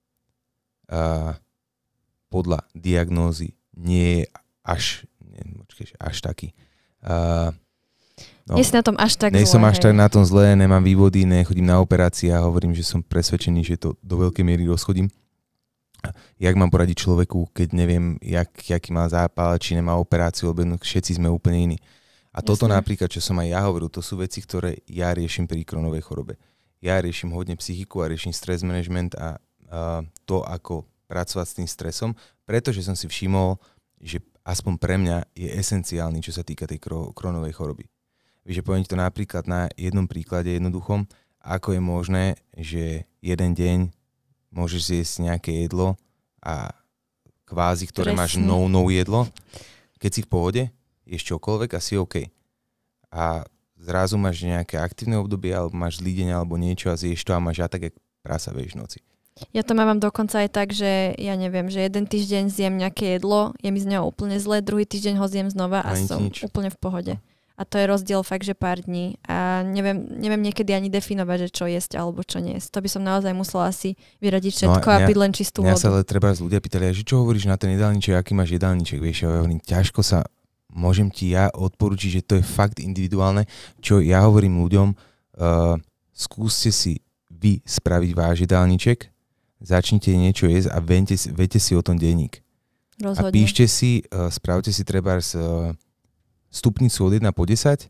podľa diagnózy nie je až taký. Nie si na tom až tak zle. Som až tak na tom zle, nemám vývody, nechodím na operácie a hovorím, že som presvedčený, že to do veľkej miery rozchodím. Jak mám poradiť človeku, keď neviem, jaký má zápal, či nemá operáciu, lebo všetci sme úplne iní. A toto napríklad, čo som aj ja hovoril, to sú veci, ktoré ja riešim pri Crohnovej chorobe. Ja riešim hodne psychiku a riešim stres management a to, ako pracovať s tým stresom, pretože som si všimol, že aspoň pre mňa je esenciálny, čo sa týka tej Crohnovej choroby. Víš, poviem ti to napríklad na jednom príklade jednoduchom, ako je možné, že jeden deň môžeš zjesť nejaké jedlo a kvázi, ktoré máš no jedlo, keď si v pohode, ješ čokoľvek a si OK. A zrazu máš nejaké aktívne obdobie, alebo máš zlý deň alebo niečo a zješ to a máš tak, jak prasa vieš v noci. Ja to mám dokonca aj tak, že ja neviem, že jeden týždeň zjem nejaké jedlo, je mi z neho úplne zle, druhý týždeň ho zjem znova a som úplne v pohode. A to je rozdiel fakt, že pár dní. A neviem niekedy ani definovať, že čo jesť alebo čo nie jesť. To by som naozaj musela asi vyradiť všetko a piť len čistú vodu. Ja sa ale treba z ľudia pýtali, že čo hovoríš na ten jedálniček, aký máš jedálniček, vieš, ja hovorím, ťažko sa, môžem ti ja odporučiť, že to je fakt individuálne, čo ja hovorím ľuďom, skúste si vy spraviť váš jedálniček, začnite niečo jesť a vente si o tom denník. Rozhodne. A píšte si, spravte si trebárs stupnicu od 1 po 10,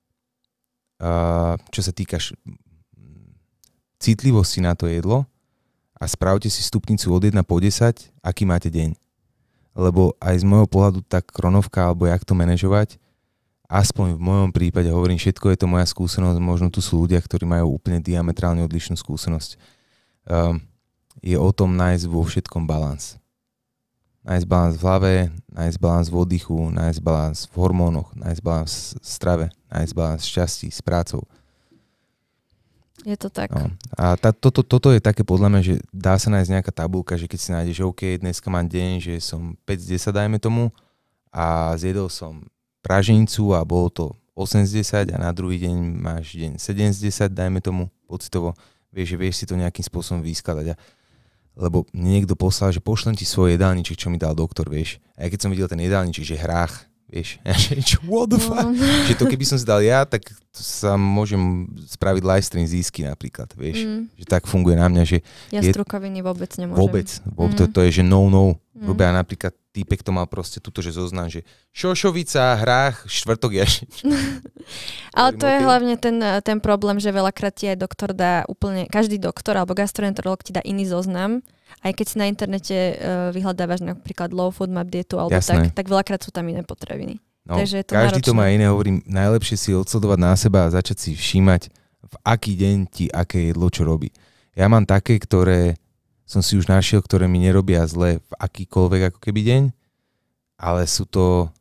čo sa týka citlivosti na to jedlo a spravte si stupnicu od 1 po 10, aký máte deň. Lebo aj z môjho pohľadu tá Crohnovka, alebo jak to manažovať, aspoň v mojom prípade, hovorím, všetko je to moja skúsenosť, možno tu sú ľudia, ktorí majú úplne diametrálne odlišnú skúsenosť. Je o tom nájsť vo všetkom balans. Nájsť balans v hlave, nájsť balans v oddychu, nájsť balans v hormónoch, nájsť balans v strave, nájsť balans v šťastí, s prácou. Je to tak. No. A toto je také podľa mňa, že dá sa nájsť nejaká tabulka, že keď si nájdeš, že OK, dneska mám deň, že som 5 z 10, dajme tomu, a zjedol som praženicu a bolo to 8 z 10 a na druhý deň máš deň 7 z 10, dajme tomu, pocitovo, vieš, že vieš si to nejakým spôsobom vyskladať. Lebo niekto poslal, že pošlem ti svoj jedálniček, čo mi dal doktor, vieš. A ja keď som videl ten jedálniček, že hrách, vieš, what the fuck? Že to keby som si dal ja, tak sa môžem spraviť live stream získy napríklad, vieš. Že tak funguje na mňa, že... Ja strukoviny vôbec nemôžem. Vôbec. To je, že no. Robia napríklad týpek to mal proste túto, že zoznam, že šošovica, hrách, štvrtok jaši. Ale to je hlavne ten problém, že veľakrát ti aj doktor dá úplne, každý doktor alebo gastroenterolog ti dá iný zoznam. Aj keď si na internete vyhľadávaš napríklad low food map dietu alebo tak veľakrát sú tam iné potraviny. No, takže je to každý náročné. To má iné, hovorím, najlepšie si odsledovať na seba a začať si všímať, v aký deň ti aké jedlo čo robí. Ja mám také, ktoré som si už našiel, ktoré mi nerobia zle v akýkoľvek ako keby deň, ale sú to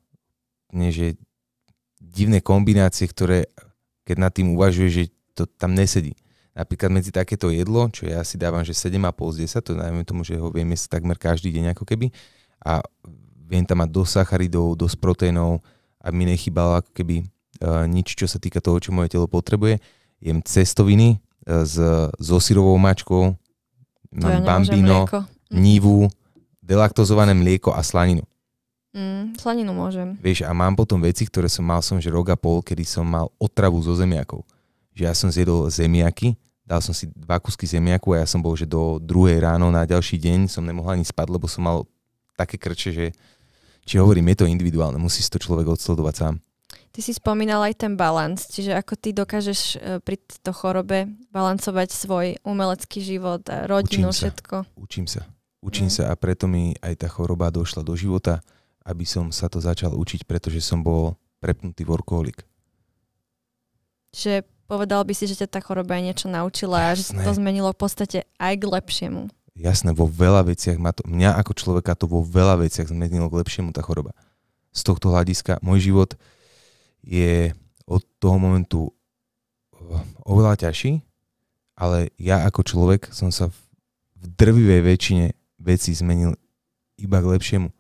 divné kombinácie, ktoré keď nad tým uvažuješ, že to tam nesedí. Napríklad medzi takéto jedlo, čo ja si dávam, že 7,5 z 10, to dajme tomu, že ho viem jesť takmer každý deň ako keby a viem tam mať dosť sacharidov, dosť proteínov aby mi nechýbalo ako keby nič, čo sa týka toho, čo moje telo potrebuje. Jem cestoviny so syrovou mačkou, mám bambino, nívu, delaktozované mlieko a slaninu. Slaninu môžem. Vieš, a mám potom veci, ktoré mal som že rok a pol, kedy som mal otravu zo zemiakov. Že ja som zjedol zemiaky, dal som si 2 kusky zemiaku a ja som bol, že do 2 ráno na ďalší deň som nemohol ani spať, lebo som mal také krče, že či hovorím, je to individuálne, musí si to človek odsledovať sám. Ty si spomínal aj ten balans, čiže ako ty dokážeš pri tejto chorobe balancovať svoj umelecký život a rodinu, všetko. Učím sa a preto mi aj tá choroba došla do života, aby som sa to začal učiť, pretože som bol prepnutý workoholik. Čiže povedal by si, že ťa tá choroba aj niečo naučila a že to zmenilo v podstate aj k lepšiemu. Jasné, vo veľa veciach mňa ako človeka to vo veľa veciach zmenilo k lepšiemu tá choroba. Z tohto hľadiska môj život je od toho momentu oveľa ťažší, ale ja ako človek som sa v drvivej väčšine vecí zmenil iba k lepšiemu.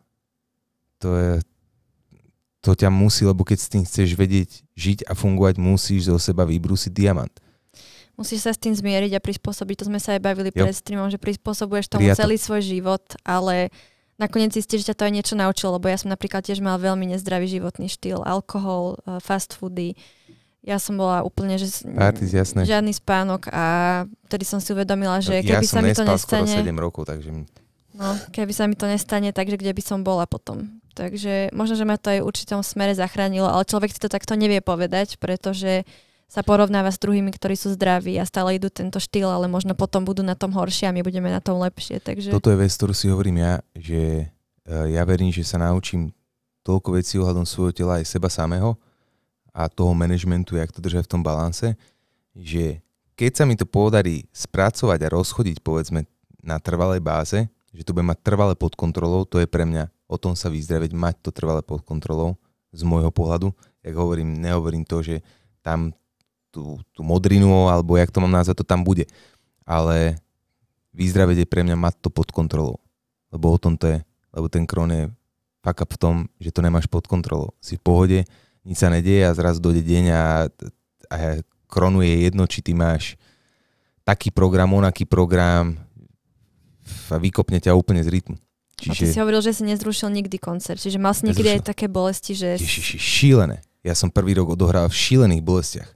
To ťa musí, lebo keď s tým chceš vedieť žiť a fungovať, musíš zo seba vybrúsiť diamant. Musíš sa s tým zmieriť a prispôsobiť. To sme sa aj bavili pred streamom, že prispôsobuješ tomu celý svoj život, ale nakoniec zistíš, že ťa to aj niečo naučilo, lebo ja som napríklad tiež mal veľmi nezdravý životný štýl, alkohol, fast foody. Ja som bola úplne, že žiadny spánok a vtedy som si uvedomila, že keby sa mi to nestane... Ja som nespal skoro 7 rokov, takže... No, keby sa mi to nestane, takže kde by som bola potom. Takže možno, že ma to aj v určitom smere zachránilo, ale človek si to takto nevie povedať, pretože sa porovnáva s druhými, ktorí sú zdraví a stále idú tento štýl, ale možno potom budú na tom horšie a my budeme na tom lepšie. Takže... Toto je vec, ktorú si hovorím ja, že ja verím, že sa naučím toľko vecí ohľadom svojho tela aj seba samého a toho manažmentu, jak to držať v tom balanse, že keď sa mi to podarí spracovať a rozchodiť, povedzme, na trvalej báze, že to bude mať trvale pod kontrolou, to je pre mňa o tom sa vyzdraviť, mať to trvale pod kontrolou z môjho pohľadu. Jak hovorím, nehovorím to, že tam tú modrinu, alebo jak to mám nazvať, to tam bude. Ale vyzdraviť je pre mňa mať to pod kontrolou. Lebo o tom to je. Lebo ten krón je fuck up v tom, že to nemáš pod kontrolou. Si v pohode, nič sa nedieje a zrazu dojde deň a krónu je jedno, či ty máš taký program, onaký program a vykopne ťa úplne z rytmu. Čiže... A ty si hovoril, že si nezrušil nikdy koncert, čiže mal si niekedy aj také bolesti, že... Ježiši, šílené. Ja som prvý rok odohral v šílených bolestiach.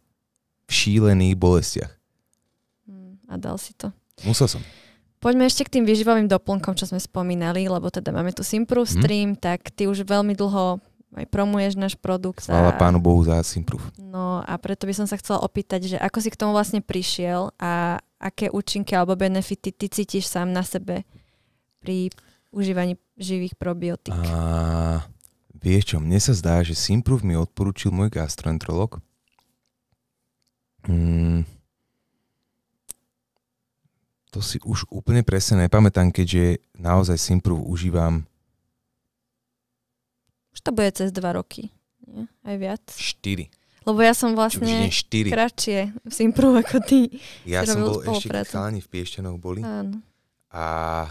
A dal si to. Musel som. Poďme ešte k tým výživovým doplnkom, čo sme spomínali, lebo teda máme tu Simproof Stream, tak ty už veľmi dlho aj promuješ náš produkt. Chvála Pánu Bohu za Simproof. No a preto by som sa chcela opýtať, že ako si k tomu vlastne prišiel a aké účinky alebo benefity ty cítiš sám na sebe pri užívaní živých probiotík? Vieš čo, mne sa zdá, že Simproof mi odporúčil môj gastroenterolog. To si už úplne presne nepamätám, keďže naozaj Simproof užívam. Už to bude cez 2 roky, nie? Aj viac? 4. Lebo ja som vlastne kratšie v Simproof ako ty. Ja som bol ešte, keď chalani v Piešťanoch boli. Áno. A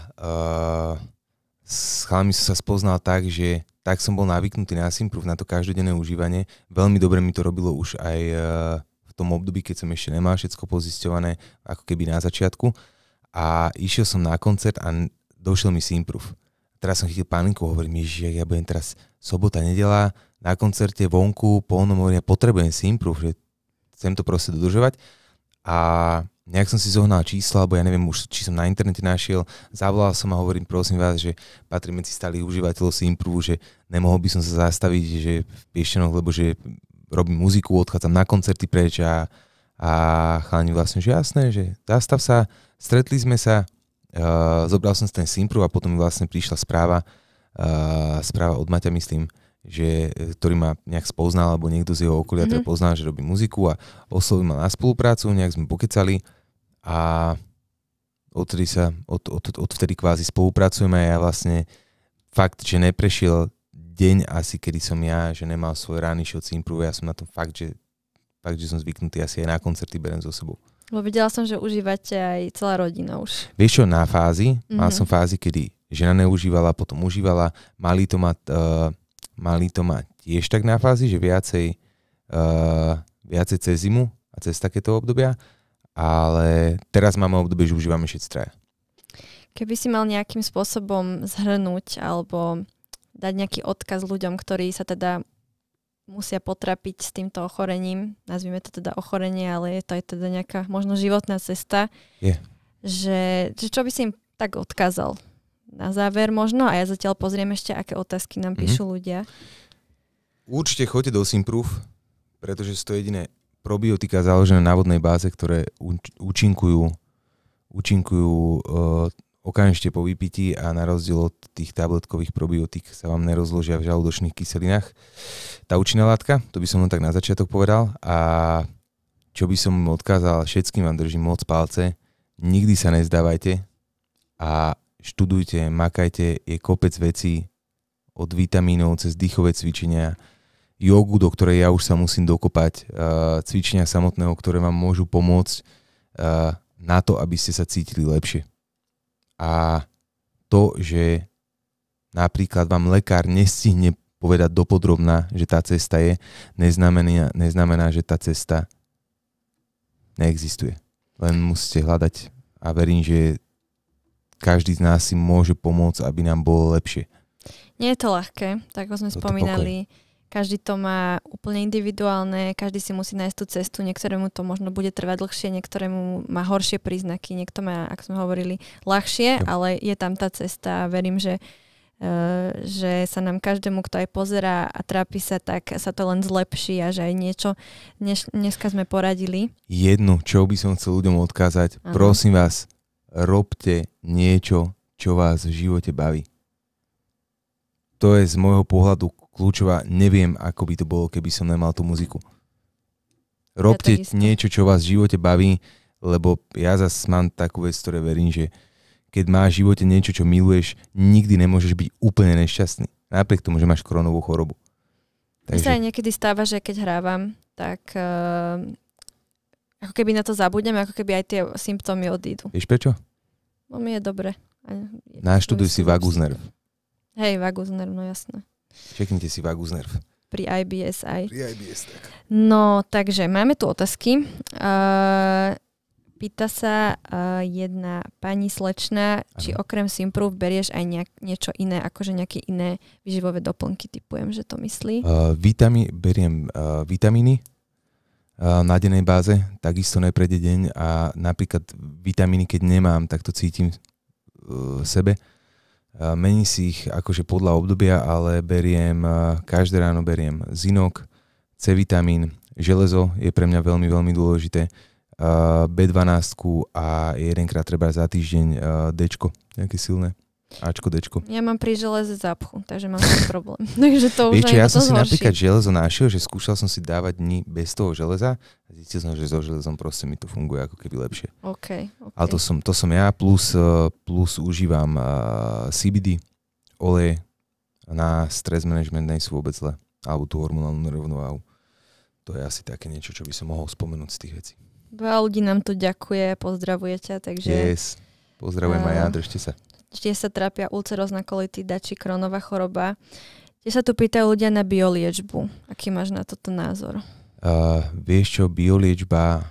s chalami som sa spoznal tak, že tak som bol navyknutý na Simproof, na to každodenné užívanie. Veľmi dobre mi to robilo už aj v tom období, keď som ešte nemal všetko pozisťované, ako keby na začiatku. A išiel som na koncert a došiel mi Simproof. Teraz som chytil paniku, hovorím, že ja budem teraz sobota, nedeľa na koncerte vonku, polnom hovorím, ja potrebujem Simproof, že chcem to proste dodržovať. A nejak som si zohnal čísla, alebo ja neviem už, či som na internete našiel, zavolal som a hovorím, prosím vás, že patrím medzi stálych užívateľov Simproof, že nemohol by som sa zastaviť, že v Piešťanoch, lebo že robím muziku, odchádzam na koncerty preč a chalani vlastne, že jasné, že zastav sa, stretli sme sa, zobral som si ten Simproof a potom mi vlastne prišla správa od Maťa, myslím, že, ktorý ma nejak spoznal, alebo niekto z jeho okolia teda poznal, že robí muziku a oslovil ma na spoluprácu, nejak sme pokecali a odvtedy kvázi spolupracujeme a ja vlastne fakt, že neprešiel deň asi, kedy som ja, že nemal svoj ranný shot Simproof, ja som na tom fakt, že som zvyknutý, asi aj na koncerty berem so sebou. Lebo videla som, že užívate aj celá rodina už. Vieš čo, na fázi, mal som fázy, kedy žena neužívala, potom užívala, mali to mať tiež tak na fázi, že viacej cez zimu a cez takéto obdobia, ale teraz máme obdobie, že užívame všetci traja. Keby si mal nejakým spôsobom zhrnúť alebo dať nejaký odkaz ľuďom, ktorí sa teda musia potrapiť s týmto ochorením, nazvime to teda ochorenie, ale je to aj teda nejaká možno životná cesta, že čo by si im tak odkázal na záver možno, a ja zatiaľ pozriem ešte, aké otázky nám píšu ľudia. Určite choďte do Simproof, pretože sú to jediné probiotika založené na vodnej báze, ktoré účinkujú okamžite po vypití a na rozdiel od tých tabletkových probiotík sa vám nerozložia v žalúdočných kyselinách. Tá účinná látka, to by som len tak na začiatok povedal, a čo by som odkázal, všetkým vám držím moc palce, nikdy sa nezdávajte a študujte, makajte, je kopec vecí od vitamínov cez dýchové cvičenia, jogu, do ktorej ja už sa musím dokopať, cvičenia samotného, ktoré vám môžu pomôcť na to, aby ste sa cítili lepšie. A to, že napríklad vám lekár nestihne povedať dopodrobná, že tá cesta je, neznamená, že tá cesta neexistuje. Len musíte hľadať a verím, že každý z nás si môže pomôcť, aby nám bolo lepšie. Nie je to ľahké, tak ako sme spomínali. Každý to má úplne individuálne, každý si musí nájsť tú cestu, niektorému to možno bude trvať dlhšie, niektorému má horšie príznaky, niekto má, ako sme hovorili, ľahšie, ale je tam tá cesta a verím, že sa nám každému, kto aj pozerá a trápi sa, tak sa to len zlepší a že aj niečo dneska sme poradili. Jednu, čo by som chcel ľuďom odkázať, prosím vás, robte niečo, čo vás v živote baví. To je z môjho pohľadu kľúčová, neviem, ako by to bolo, keby som nemal tú muziku. Robte niečo, čo vás v živote baví, lebo ja zase mám takú vec, ktoré verím, že keď máš v živote niečo, čo miluješ, nikdy nemôžeš byť úplne nešťastný. Napriek tomu, že máš koronovú chorobu. Takže sa aj niekedy stáva, že keď hrávam, tak ako keby na to zabudnem, ako keby aj tie symptómy odídu. Vieš prečo? No mi je dobre. Naštuduj si vagus nerv. Hej, vagus nerv, no jasné. Čeknite si vagus nerv. Pri IBS aj. Pri IBS, tak. No, takže máme tu otázky. Pýta sa jedna pani slečna, či okrem Simproof berieš aj niečo iné, akože nejaké iné výživové doplnky, typujem, že to myslí. Beriem vitamíny na dennej báze, takisto neprejde deň a napríklad vitamíny, keď nemám, tak to cítim sebe. Mení si ich akože podľa obdobia, ale každé ráno beriem zinok, C-vitamín, železo je pre mňa veľmi, veľmi dôležité, B12 a jedenkrát treba za týždeň Dčko, nejaké silné, Ačko, Dčko. Ja mám pri železe zápchu, takže mám ten problém. Takže to už Vieš, ja som si napríklad železo našiel, že skúšal som si dávať dni bez toho železa a zistil som, že so železom proste mi to funguje ako keby lepšie. Okay. Ale to som ja, plus užívam CBD, oleje na stres management, nie sú vôbec zle, alebo tú hormonálnu rovnováhu. To je asi také niečo, čo by som mohol spomenúť z tých vecí. Veľa ľudí nám tu ďakuje, pozdravuje ťa, takže... Yes, pozdravujem aj ja, držte sa. Tiež sa trápia ulcerózna kolitída či Crohnová choroba. Tiež sa tu pýtajú ľudia na bioliečbu. Aký máš na toto názor? Vieš čo, bioliečba...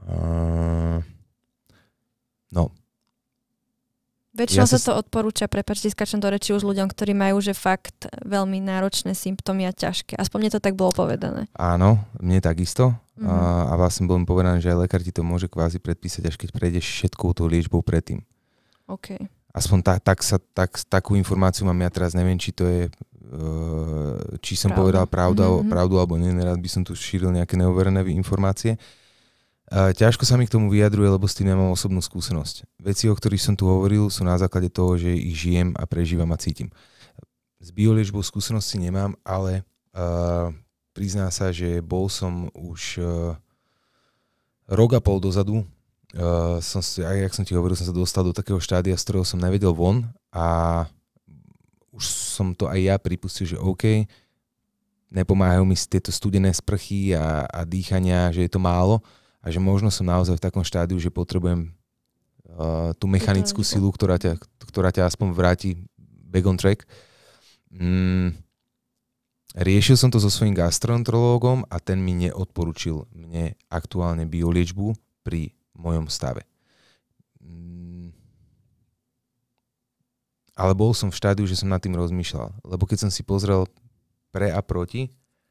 Väčšinou sa to odporúča, prepáčte, skáčem do reči už ľuďom, ktorí majú že fakt veľmi náročné symptómy a ťažké. Aspoň mne to tak bolo povedané. Áno, mne takisto. A vlastne bolo mi povedané, že aj lekár ti to môže kvázi predpísať, až keď prejdeš všetkou tou liečbou predtým. OK. Aspoň takú informáciu mám ja teraz, neviem, či to je, či som povedal pravdu alebo nie, nerad by som tu šíril nejaké neoverené informácie. Ťažko sa mi k tomu vyjadruje, lebo s tým nemám osobnú skúsenosť. Veci, o ktorých som tu hovoril, sú na základe toho, že ich žijem a prežívam a cítim. S bioliečbou skúsenosti nemám, ale prizná sa, že bol som už rok a pol dozadu, jak som ti hovoril, som sa dostal do takého štádia, z ktorého som nevedel von a už som to aj ja pripustil, že OK, nepomáhajú mi tieto studené sprchy a dýchania, že je to málo a že možno som naozaj v takom štádiu, že potrebujem tú mechanickú silu, ktorá ťa aspoň vráti back on track. Riešil som to so svojím gastroenterológom a ten mi neodporúčil mne aktuálne bioliečbu pri mojom stave. Ale bol som v štádiu, že som nad tým rozmýšľal. Lebo keď som si pozrel pre a proti,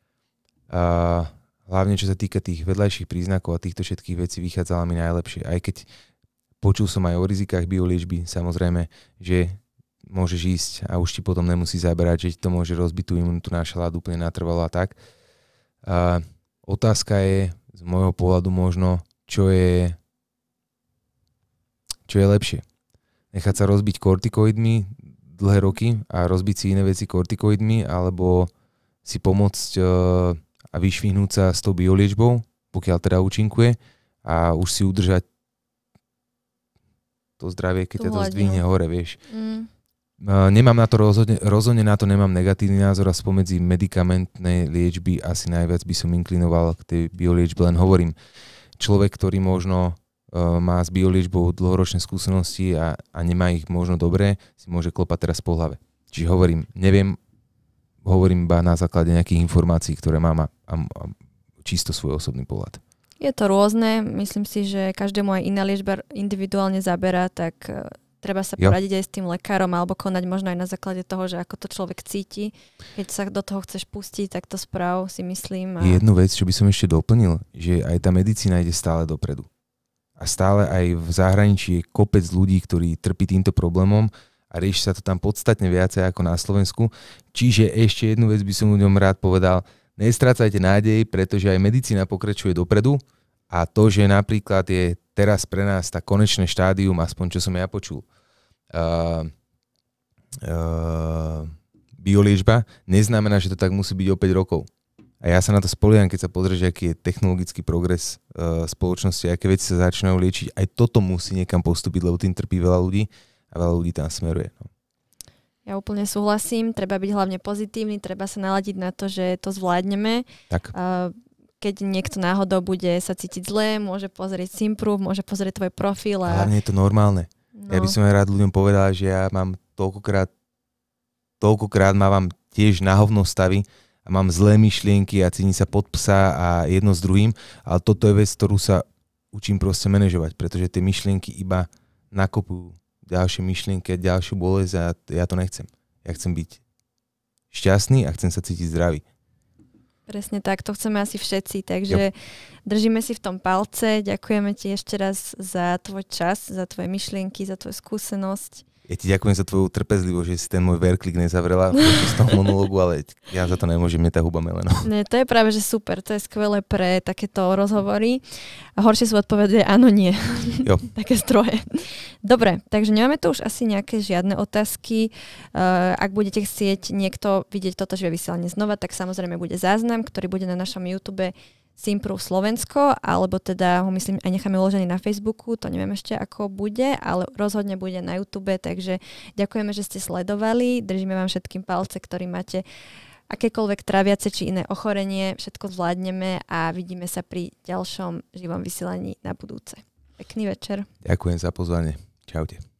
hlavne čo sa týka tých vedľajších príznakov a týchto všetkých vecí, vychádzala mi najlepšie. Aj keď počul som aj o rizikách bioliečby, samozrejme, že môžeš ísť a už ti potom nemusí zaberať, že ti to môže rozbiť tú imunitu našľad úplne natrvalo a tak. Otázka je z môjho pohľadu možno, čo je lepšie. Nechať sa rozbiť kortikoidmi dlhé roky a rozbiť si iné veci kortikoidmi, alebo si pomôcť a vyšvihnúť sa s tou bioliečbou, pokiaľ teda účinkuje, a už si udržať to zdravie, keď ťa to zdvihne hore, vieš. Nemám na to rozhodne na to nemám negatívny názor a spomedzi medikamentnej liečby asi najviac by som inklinoval k tej bioliečbe, len hovorím, človek, ktorý možno má s bioliečbou dlhoročné skúsenosti a nemá ich možno dobré, si môže klopať teraz po hlave. Čiže hovorím iba na základe nejakých informácií, ktoré mám a čisto svoj osobný pohľad. Je to rôzne, myslím si, že každému aj iná liečba individuálne zaberá, tak treba sa poradiť aj s tým lekárom alebo konať možno aj na základe toho, že ako to človek cíti. Keď sa do toho chceš pustiť, tak to správ, si myslím. Jednu vec, čo by som ešte doplnil, že aj tá medicína ide stále dopredu. A stále aj v zahraničí je kopec ľudí, ktorí trpí týmto problémom a rieši sa to tam podstatne viacej ako na Slovensku. Čiže ešte jednu vec by som ľuďom rád povedal, nestrácajte nádej, pretože aj medicína pokračuje dopredu a to, že napríklad je teraz pre nás tá konečné štádium, aspoň čo som ja počul, bioliečba, neznamená, že to tak musí byť o 5 rokov. A ja sa na to spolieham, keď sa pozrieš, aký je technologický progres spoločnosti, aké veci sa začínajú liečiť. Aj toto musí niekam postúpiť, lebo tým trpí veľa ľudí a veľa ľudí tam smeruje. No. Ja úplne súhlasím, treba byť hlavne pozitívny, treba sa naladiť na to, že to zvládneme. Tak. Keď niekto náhodou bude sa cítiť zle, môže pozrieť Simproof, môže pozrieť tvoj profil. Hlavne je to normálne. No. Ja by som aj rád ľuďom povedal, že ja mám toľkokrát mávam tiež na hovno stavy a mám zlé myšlienky a cítim sa pod psa a jedno s druhým, ale toto je vec, ktorú sa učím proste manažovať, pretože tie myšlienky iba nakopujú ďalšie myšlienky, ďalšiu bolesť a ja to nechcem. Ja chcem byť šťastný a chcem sa cítiť zdravý. Presne tak, to chceme asi všetci, takže držíme si v tom palce, ďakujeme ti ešte raz za tvoj čas, za tvoje myšlienky, za tvoju skúsenosť. Ja ti ďakujem za tvoju trpezlivosť, že si ten môj verklik nezavrela z toho monológu, ale ja za to nemôžem, mne tá huba mele. No. Nie, to je práve, že super, to je skvelé pre takéto rozhovory. A horšie sú odpovede áno, nie. Jo. Také stroje. Dobre, takže nemáme tu už asi nejaké žiadne otázky. Ak budete chcieť niekto vidieť toto živé vysielanie znova, tak samozrejme bude záznam, ktorý bude na našom YouTube Simproof Slovensko, alebo teda ho myslím aj necháme uložený na Facebooku, to neviem ešte ako bude, ale rozhodne bude na YouTube, takže ďakujeme, že ste sledovali, držíme vám všetkým palce, ktorí máte akékoľvek tráviace či iné ochorenie, všetko zvládneme a vidíme sa pri ďalšom živom vysielaní na budúce. Pekný večer. Ďakujem za pozvanie. Čaute.